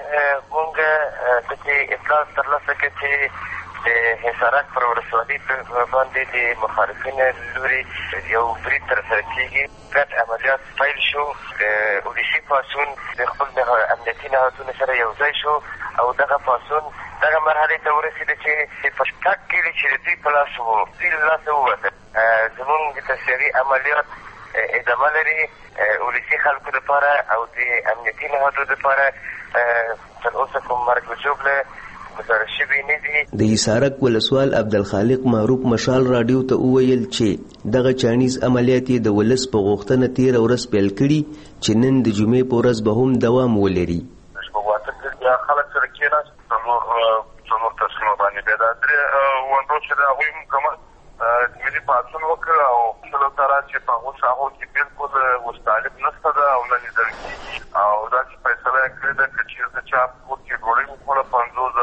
موږ د اطلاع ترلاسه کړه چې د حصارک پر ولسوالۍ باندې د مخالفینو لوري یو برید ترسره کېږي. ګډ عملیات پیل شو. د ولسي پاڅون د خپل امنیتي نهادونو سره یو ځای شو او دغه پاڅون دغه مرحلې ته ورسېده چې په شپږ کلي چې د دوی په لاس وو دوی له لاسه ووتل. زموږ د تشریحي عملیات ادامه لري. ولسي خلکو لپاره او د امنیتي نهادونو لپاره تر اوسه کوم مرګ وژوبله د حصارک ولسوال عبدالخالق معروف مشال راډیو ته وویل چې دغه چانیز عملیات د ولس په غوښتنه تیر ورځ پیل کړي چې نن د جمعې په ورځ به هم دوام ولري. خلک سره کېناست څلور تصمیمه باندې بیا دا درې ونډو چې د هغوی مکمل ملي پاڅون وکړ او څلو تره چې په هغو ساحو کې بلکل اوس طالب نشته ده او نه لیدل کېږي او داسې فیصله یې کړې ده که چېرته چا کور کې ډوډۍ وخوړه 50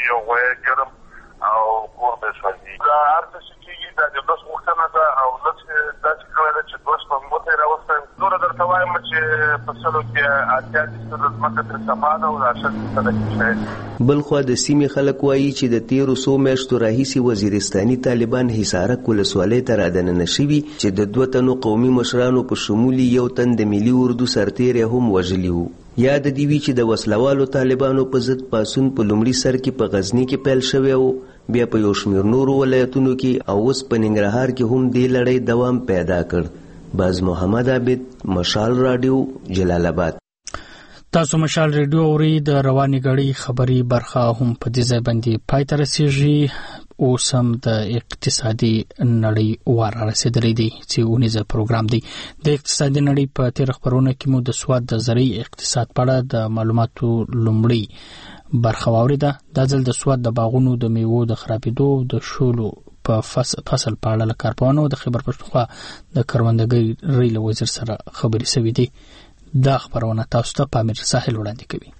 یو غوی ګرم او کور مې سوځي. دا هر څه چې کېږي دا د بس غوښتنه ده او لږ داسې کړی ده چې 2 سپمبو ته یې راوستیم. نوره درته وایم چې په سلو کې 80% ځمکه ترې صفا ده او 80% کې شاید. بلخوا د سیمې خلک وایي چې د تیرو 100 میاشتو راهیسې وزیرستاني طالبان حصارک ولسوالۍ ته رادننه شوي چې د 2 تنو قومي مشرانو په شمول یو تن د ملي اردو سرتیری هم وژلي وو. یاد دی وی چې د وسلوالو طالبانو په ضد پاسون په لومړي سر کې په غزنی کې پیل شوی او بیا په یو شمېر نورو ولایتونو کې او اوس په ننګرهار کې هم دې لړۍ دوام پیدا کړ. باز محمد عابد، مشال رادیو، جلال آباد. تاسو مشال رادیو اوري. د رواني غړي خبري برخه هم په دې ځای باندې پای ته رسیږي. اوس هم د اقتصادي نړۍ وار رسیدلی دی چې ونیزه پروګرام دی. د اقتصادي نړۍ په تیر خبرونه کې مو د سواد د زرعي اقتصاد په اړه د معلوماتو لومړی برخه واوریده. دا ځل د سواد د باغونو د میوو د خرابېدو د شولو په فصل په اړه له کارپوهانو د خبر پښتونخوا د کروندګرۍ ریل وزیر سره خبرې شوې دي. دا خبرونه تاسو ته پامیر ساحل وړاندې کوي.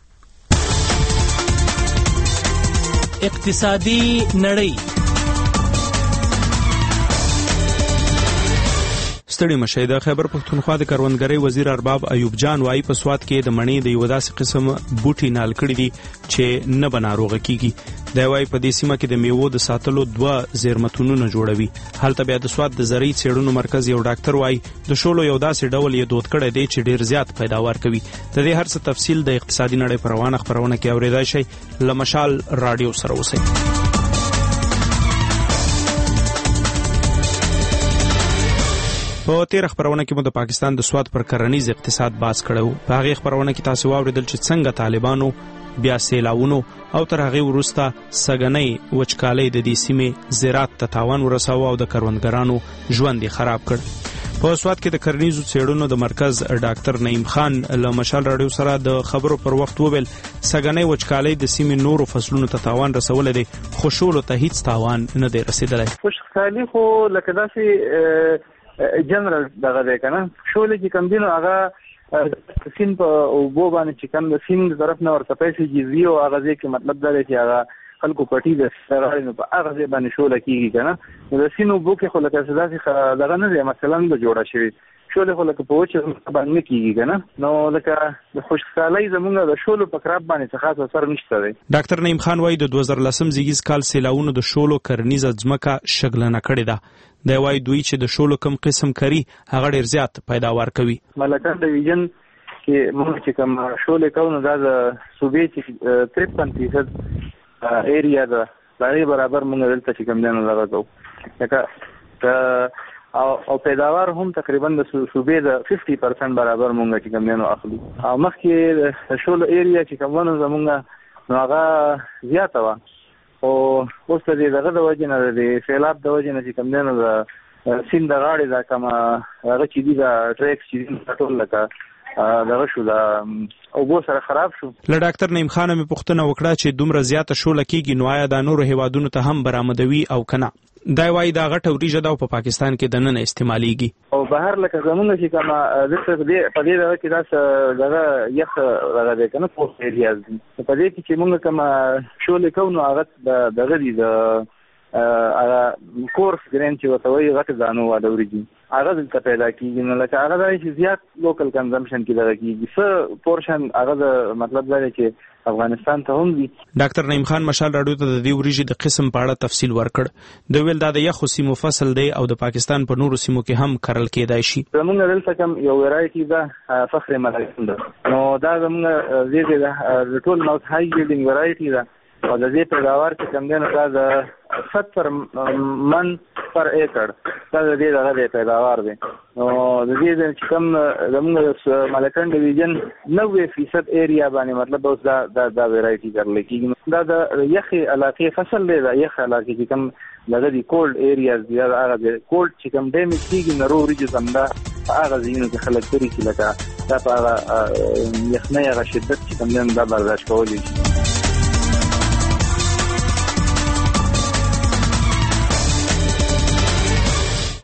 اقتصادي نړۍ. ستړي مشه. د خیبر پښتونخوا د کروندګرۍ وزیر ارباب ایوب جان وايي په سواد کې د مڼې د یو داسې قسم بوټي نال کړی دي چې نه بناروغه کیږي. دا وايي په دې سیمه کې د میوو د ساتلو 2 زیرمتونونه جوړوي. هلته بیا د سواد د زرعي څېړنو مرکز یو ډاکټر وايي د شولو یو داسې ډول یې دود کړی دی چې ډیر زیات پیداوار کوي. د دې هر څه تفصیل د اقتصادي نړۍ پر روانه خبرونه کې اوریدای شي. لمشال رادیو سره اوسئ. په تیر خبرونه کې مو د پاکستان د سواد پر کرنیز اقتصاد باز کړو. په هغه خبرونه کې تاسو واوریدل چې څنګه طالبانو بیا سیلاونو او تر هغه وروسته سګنۍ وچکالۍ د دې سیمې زراعت ته تاوان ورساوه او د کروندګرانو ژوند یې خراب کړ. په سواد کې د کرنیزو څېړنو د مرکز ډاکټر نعیم خان له مشال رادیو سره د خبرو پر وخت وویل سګنۍ وچکالۍ د سیمې نورو فصلونو ته تاوان رسولی دی خو شولو ته هیڅ تاوان نه دی رسیدلی. وچکالي خو لکه داسې جنرال دغه دی کنه. شولې چې کم دینو هغه سین په اوبو باندې چې کم د سین طرف نه ورته پیسې جزوي او هغه ځکه مطلب دا دی چې هغه خلکو پټي د سره نو په هغه ځای باندې شوله کیږي کنه. د سین اوبو کې خو لکه څه دغه نه دی مثلا د جوړه شوی شولې خو لکه په وچه باندې کیږي کنه. نو لکه د خوشحالۍ زمونږ د شولو په کراب باندې څه خاص اثر نشته دی. ډاکټر نعیم خان وايي د 2010 زیږیز کال سیلاونو د شولو کرنیزه ځمکه شګلنه کړې ده. دا وايي دوی چې د شولو کم قسم کری هغه ډیر زیات پیداوار کوي. ملکان ډیویژن کې موږ چې کوم شولې کوو دا د صوبې چې 53% ایریا ده دا برابر موږ دلته چې کوم نه لګاو لکه او پیداوار هم تقریبا د صوبې د 50% برابر موږ چې کوم نه اخلي. او مخکې د شولو ایریا چې کوم نه زموږ نو هغه زیاته و او اوس د دغه د وجه نه د سیلاب د وجه نه چې کوم نه د سیند د غاړې دا کوم هغه چې دی دا ټریک چې ټول لکه دغه شو دا او بو سره خراب شو. له ډاکټر نعیم خان مې پوښتنه وکړه چې دومره زیاته شوله کیږي نو آیا د نورو هیوادونو ته هم برآمدوي او کنه. دا وايي دا غټه وریجه دا په پاکستان کې د نن استعماليږي او بهر لکه زمونږ چې کومه د دې په دې کې دا دغه یخ دغه د کنه پوسټ ایریاز په دې کې چې موږ کومه شولې کوو نو هغه دغه دي د کورس ګرین چې وتوي غټ ځانو واده ورګي هغه دلته پیدا کیږي. نو لکه هغه د زیات لوکل کنزمپشن کې دغه کیږي څه پورشن هغه د مطلب دا دی چې افغانستان ته هم دي. ډاکټر نعیم خان مشال رادیو ته د دې وریجې د قسم په اړه تفصیل ورکړ. د ویل دا د یخو سیمو فصل دی او د پاکستان په نورو سیمو کې هم کرل کېدای شي. زمونږ دلته کوم یو ورایټي ده فخر ملایکون ده نو دا زمونږ زیږه د ټول نوټ هاي یلډینګ ورایټي ده او د دې پیداوار چې کم دی نو دا د 70 من پر ایکړ دا د دې دغه پیداوار دی. نو د دې چې کوم زموږ ملکان ډیویژن 90% ایریا باندې مطلب اوس دا ورایټي کرل کیږي. دا د یخي علاقې فصل دی. دا یخ علاقې چې کوم دغه دی کولډ ایریاز دی هغه کولډ چې کوم ډیمیج کیږي نو وريجه زمدا هغه ځینو کې خلک پرې کی لکه دا په یخنۍ هغه شدت چې کوم نه دا برداشت کولی شي.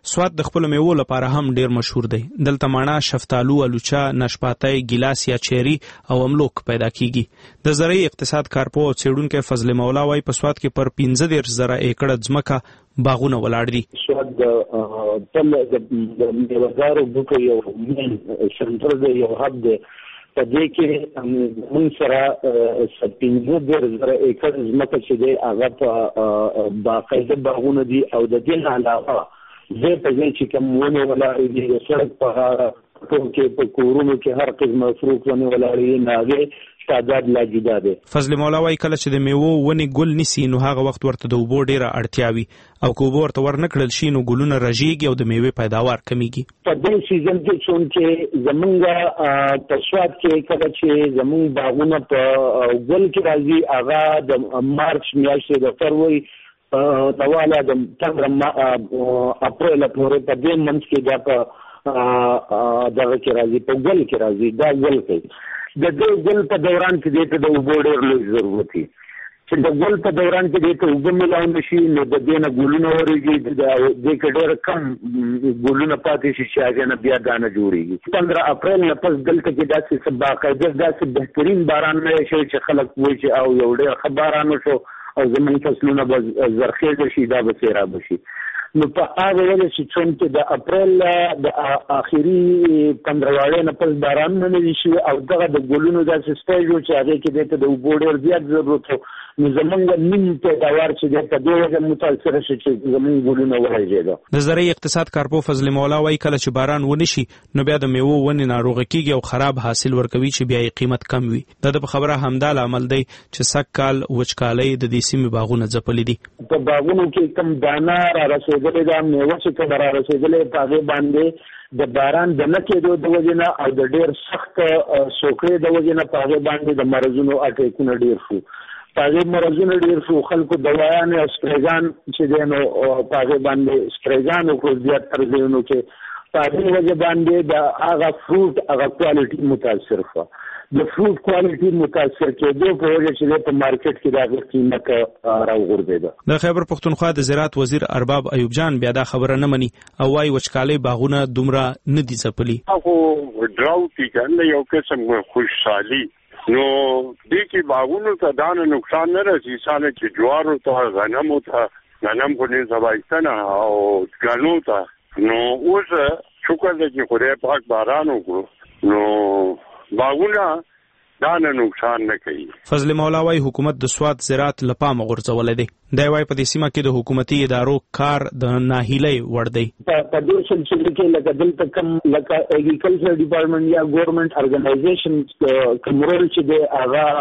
سوات د خپل میوو لپاره هم ډیر مشهور دی. دلته ماڼه، شفتالو، الوچه، نشپاتۍ، ګیلاس یا چيري او املوک پیدا کیږي. د زراعي اقتصاد کارپو او څېړونکي فضل مولا وايي په سوات کې پر 15,000 ایکړه ځمکه باغونه ولاړ دي. سوات د تل د میوهدارو بوټو یو مین سنټر دی، یو هب دی. په دې کې موږ سره 15,000 ایکړ ځمکه چې دی هغه په باقاعده باغونه دي او د دې نه علاوه زه په دې چې کوم ونه ولاړ دي د سړک په ټول کې په کورونو کې هر قسمه فروټ ونه ولاړ دي نه تعداد لا جدا ده. فضل مولا وايي کله چې د میوو ونې ګل نسی نو هغه وخت ورته د اوبو ډیره اړتیا وي او که اوبه ورته ورنکړل شي نو ګلونه رژیږي او د میوې پیداوار کمیږي. په دې سیزن کې څونکه زمونږ په سوات کې کله چې زمونږ باغونه په ګل کې راځي هغه د مارچ میاشتې د فروری دواله د اپریل پورې په دې منځ کې دا په دغه کې راځي، په ګل کې راځي. دا ګل کوي د دې ګل په دوران کې د اوبو ډېر لوی ضرورت دی چې د ګل په دوران کې د اوبو ملاو نشي نو د دې نه ګلونه وريږي، د دې کې ډېر کم ګلونه پاتې شي چې هغه نه بیا دانه جوړيږي. 15 اپریل نه پس دلته کې داسې باقاعده داسې بهترین باران نه شي چې خلک وایي چې او یو ډېر خبرانه شو او زموږ فصلونه به زرخیزه شي، دا به سیراب شي. نو په هغه وجه چې څنګه د اپریل د اخیری 15 نه پس باران نه نشي او دغه د ګلونو د سټیج چې هغه کې د اوبو ډېر زیات ضرورت نو زمونږ نیم پیداوار چې د دې وجه متاثر شي چې زمونږ ګلونه ورایږي. د زراعي اقتصاد کارپو فضل مولا وايي کله چې باران ونشي نو بیا د میوو ونې ناروغه کیږي او خراب حاصل ورکوي چې بیا یې قیمت کم وي. د خبره همدا عمل دی چې سکهال وچکالۍ د دې سیمې باغونه ځپلي دي. په باغونو کې کم دانه را رسېدلې ده، میوه چې کله را رسېدلې په هغې باندې د باران د نه کېدو د وجې نه او د ډېر سخت سوکړې د وجې نه په هغې باندې د مرضونو اټیکونه ډېر شو. په هغې مرضونه ډېر شو، خلکو دوایانې او سپریګان چې دی نو په هغې باندې سپریګان وکړو زیات تر ځایونو کې. په هغې وجه باندې د هغه فروټ هغه کوالټي متاثر شوه. د فروټ کوالټي متاثر کېدو په وجه چې په مارکیټ کې د هغې قیمت راوغورځېده. د خیبر پښتونخوا د زراعت وزیر ارباب ایوب جان بیا دا خبره نه مني او وايي وچکالۍ باغونه دومره نه دي ځپلي. هغه ډراوټ کنه یو قسم خوشحالي نو دې کې باغونو ته دانه نقصان نه رسي، سانه چې جوارو ته غنمو ته غنم کو نه سبایستنه او غنو ته نو اوس شکر دې چې خدای پاک باران وکړو نو باغونه دانه نقصان نه کوي. فضل مولا وايي حکومت د سوات زراعت لپاره غورځولې دی. دا وايي په دې سیمه کې د حکومتي ادارو کار د ناهیلۍ وړ دی. په دې سلسله کې لکه دلته کم لکه اګریکلچر ډپارټمنټ یا ګورنمنت ارګنایزیشن کومرل چې دی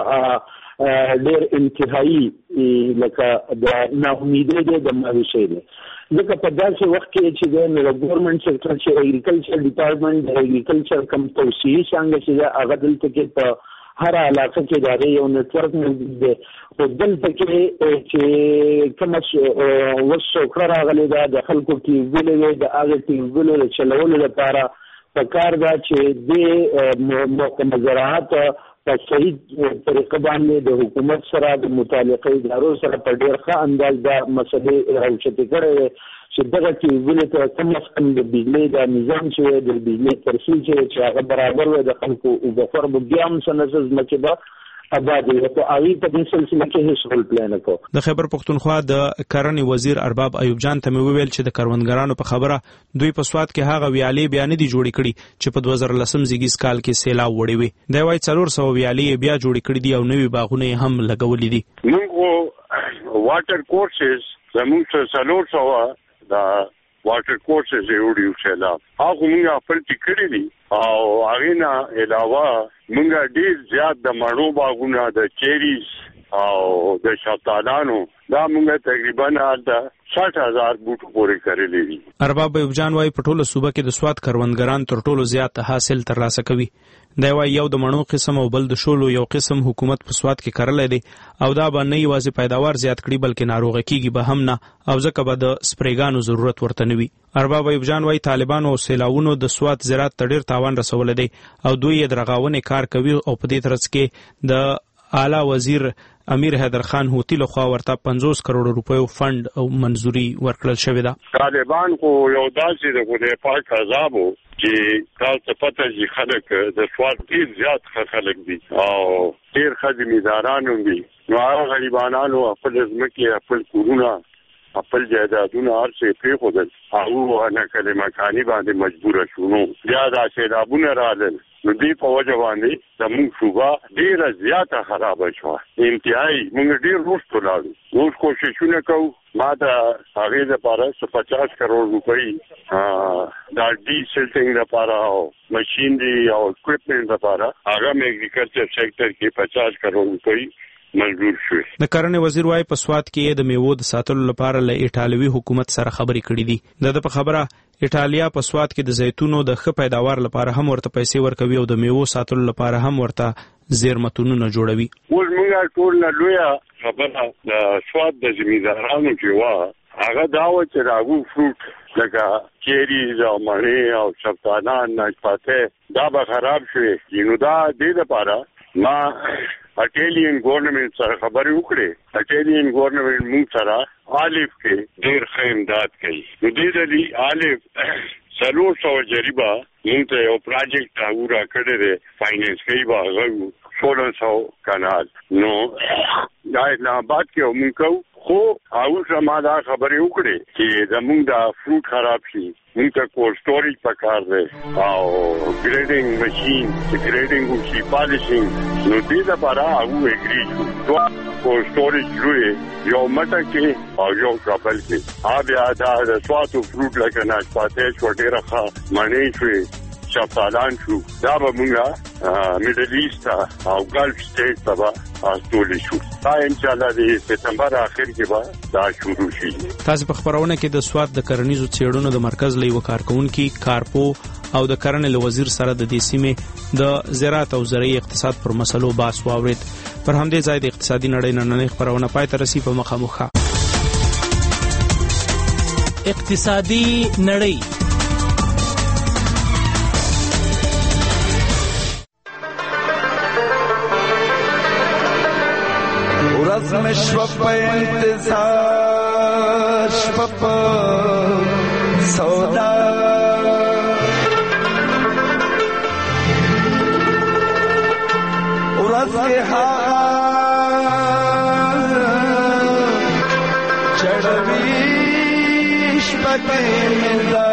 هغه ډېر انتهایی لکه د ناامیدۍ دی د ماویشي دی. ځکه په داسې وخت کې چې د ګورنمنت سیکټر چې اګریکلچر ډپارټمنټ د اګریکلچر کم توسعې څنګه چې هغه دلته کې په هر علاقه کې دا یو نتورک موجود دی. خو دلته کې چې کوم وسوکړه راغلې ده د خلکو ټیوبویلې د هغه ټیوبویلو د چلولو لپاره پکار ده چې د محکمه زراعت په صحیح طریقه باندې د حکومت سره د متعلقه ادارو سره په ډېر ښه انداز دا مسلې راوچتې کړې چې دغه ټیوبویلو ته کم از کم د بجلۍ دا نظام چې د بجلۍ ترسیل چې هغه برابر وي د خلکو اوبخور به بیا هم څه نه ځمکې به آباد وي. په هغې په دې سلسله کې هېڅ رول پلی نه کوو. د خیبر پښتونخوا د کرنې وزیر ارباب ایوب جان ته مې وویل چې د کروندګرانو په خبره دوی په سوات کې هغه ویالې بیا نه دي جوړې کړي چې په 2010 زیږیز کال کې سیلاب وړی وي. دی وايي 400 ویالې بیا جوړې کړي دي او نوي باغونه هم لګولي دي. موږ واټر کورسز زموږ 400 دا واټر کورسز یو سیلاب هغه موږ خپل ټیکړي دي او هغه نه علاوه موږ ډیر زیات د مڼو باغونه د چیریز او د شفتالانو دا موږ تقریبا د 60,000 بوټو پورې کړلې دي. ارباب ایوب جان وايي په ټوله صوبه کې د سوات کروندګران تر ټولو زیات حاصل ترلاسه کوي. دا وايي یو د مڼو قسم او بل د شولو یو قسم حکومت په سوات کې کړلې دي او دا به نه یوازې پیداوار زیات کړي بلکې ناروغه کیږي به هم نه او ځکه به د سپریګانو ضرورت ورته نه وي. ارباب ایوب جان وايي طالبانو او سیلاوونو د سوات زراعت ته ډېر تاوان رسولی دی او دوی یې د رغاونې کار کوي او په دې ترڅ کې د اعلی وزیر امیر حیدر خان هوتی له خوا ورته 50 کروڑ روپیو فند او منزوري ورکړل شوې ده. طالبان خو یو داسې د خدای پاک عذاب وو چې تاسو پته چې خلک د سواد ډیر زیات خلک دي او ډیر خدمتداران دي. نو هغه غریبانو خپل ځمکې خپل کورونه خپل جایدادونه هرڅه پرېښودل او نه کلمه کانی باندې مجبور شونو. بیا دا سیلابونه راغلل نو دې په وجه باندې زموږ صوبه ډیره زیاته خراب شوه. انتهایی موږ ډیر وروسته لاړو. اوس کوششونه کوو. ما د هغې لپاره 50 کروڑ روپۍ دا ډي سلټینګ لپاره او ماشینري او اکوپمنټ لپاره هغه مې اګریکلچر سېکټر کې 50 کروڑ روپۍ منظور شوې. د کرنې وزیر وايي په سواد کې د میوو د ساتلو لپاره له ایټالوي حکومت سره خبرې کړې دي. د په خبره ایټالیا په سواد کې د زیتونو د ښه پیداوار لپاره هم ورته پیسې ورکوي او د میوو ساتلو لپاره هم ورته زیرمتونونه جوړوي. اوس موږ ټول نه لویه خبره د سواد د زمیندارانو چې وه هغه دا و چې راغو فروټ لکه کیریز او مڼې او شفتالان ناشپاته دا به خراب شوې. نو دا دې لپاره ما اټالین ګورنمنت سره خبرې وکړې. اټالین ګورنمنت موږ سره آلیف کې ډېر ښه امداد کوي. نو دې دلی آلیف 300 جریبه موږ ته یو پروجیکټ راغورا کړی دی فاینانس کوي به هغه 1600 کانال. نو دا اسلام آباد کې موږ کوو خو اوس ما دا خبرې وکړې چې زموږ دا فروټ خراب شي موږ ته کولډ سټوریج پکار دی او ګریډینګ ماشین چې ګریډینګ وشي پالیشینګ. نو دې لپاره هغه اګری شو. کولډ سټوریج لوی یو مټه کې او یو کابل کې بیا دا د سواتو فروټ لکه ناشپاته شو ډېره ښه مڼې شوې شفتالان شو. دا به موږ میډل ایسټ او ګلف سټیټ ته به استولی شو. دا انشاءالله د سپتمبر اخر کې به دا شروع شي. تاسو په خبرونه کې د سواد د کرنیزو څېړنو د مرکز له یو کارکونکو کارپو او د کرنې له وزیر سره د دې سیمې د زراعت او زرعي اقتصاد پر مسلو بحث واورید. پر همدې ځای د اقتصادي نړۍ نننۍ خبرونه پای ته رسي په مخامخ. اقتصادي نړۍ में श्वप इंतजार श्वप सौदा उरस के चढ़वीश पके मिलदा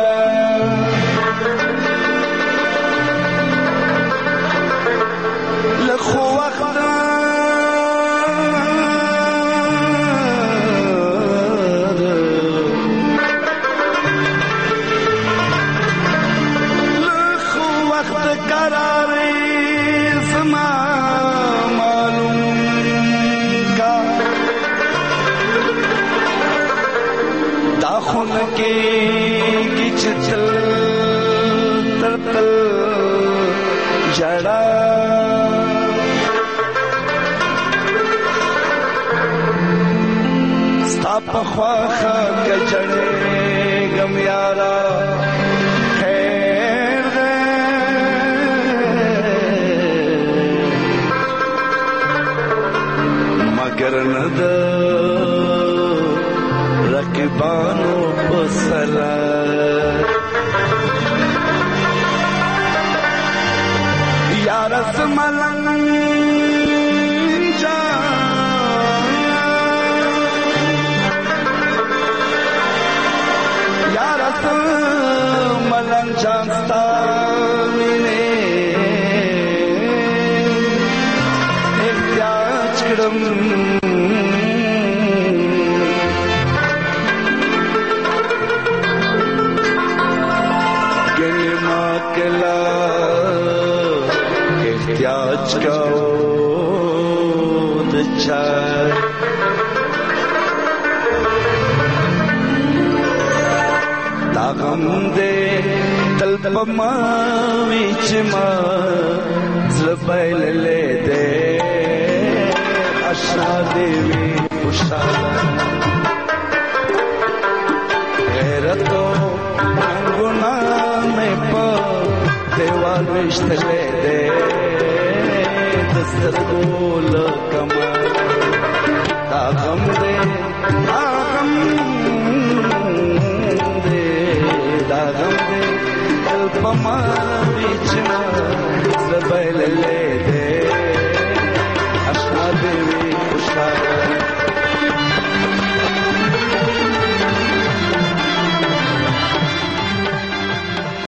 लखो वक्त जड़ा स्ताप ख्वाखा गजड़े गम यारा खैर दे मगर नद रकबानो पसला रस मलंग या रस मलंग जानता मैंने एक त्याचकड़म गिलमा किला त्याज का दागम दे तलपमा बीच ज़बैल ले दे अशा देवी उशाला गैरतो गुना में पा देवाल विश्त ले दे दस्तगोल कमर दागम दे दागम दे दागम दे पमा बीच में जबैल ले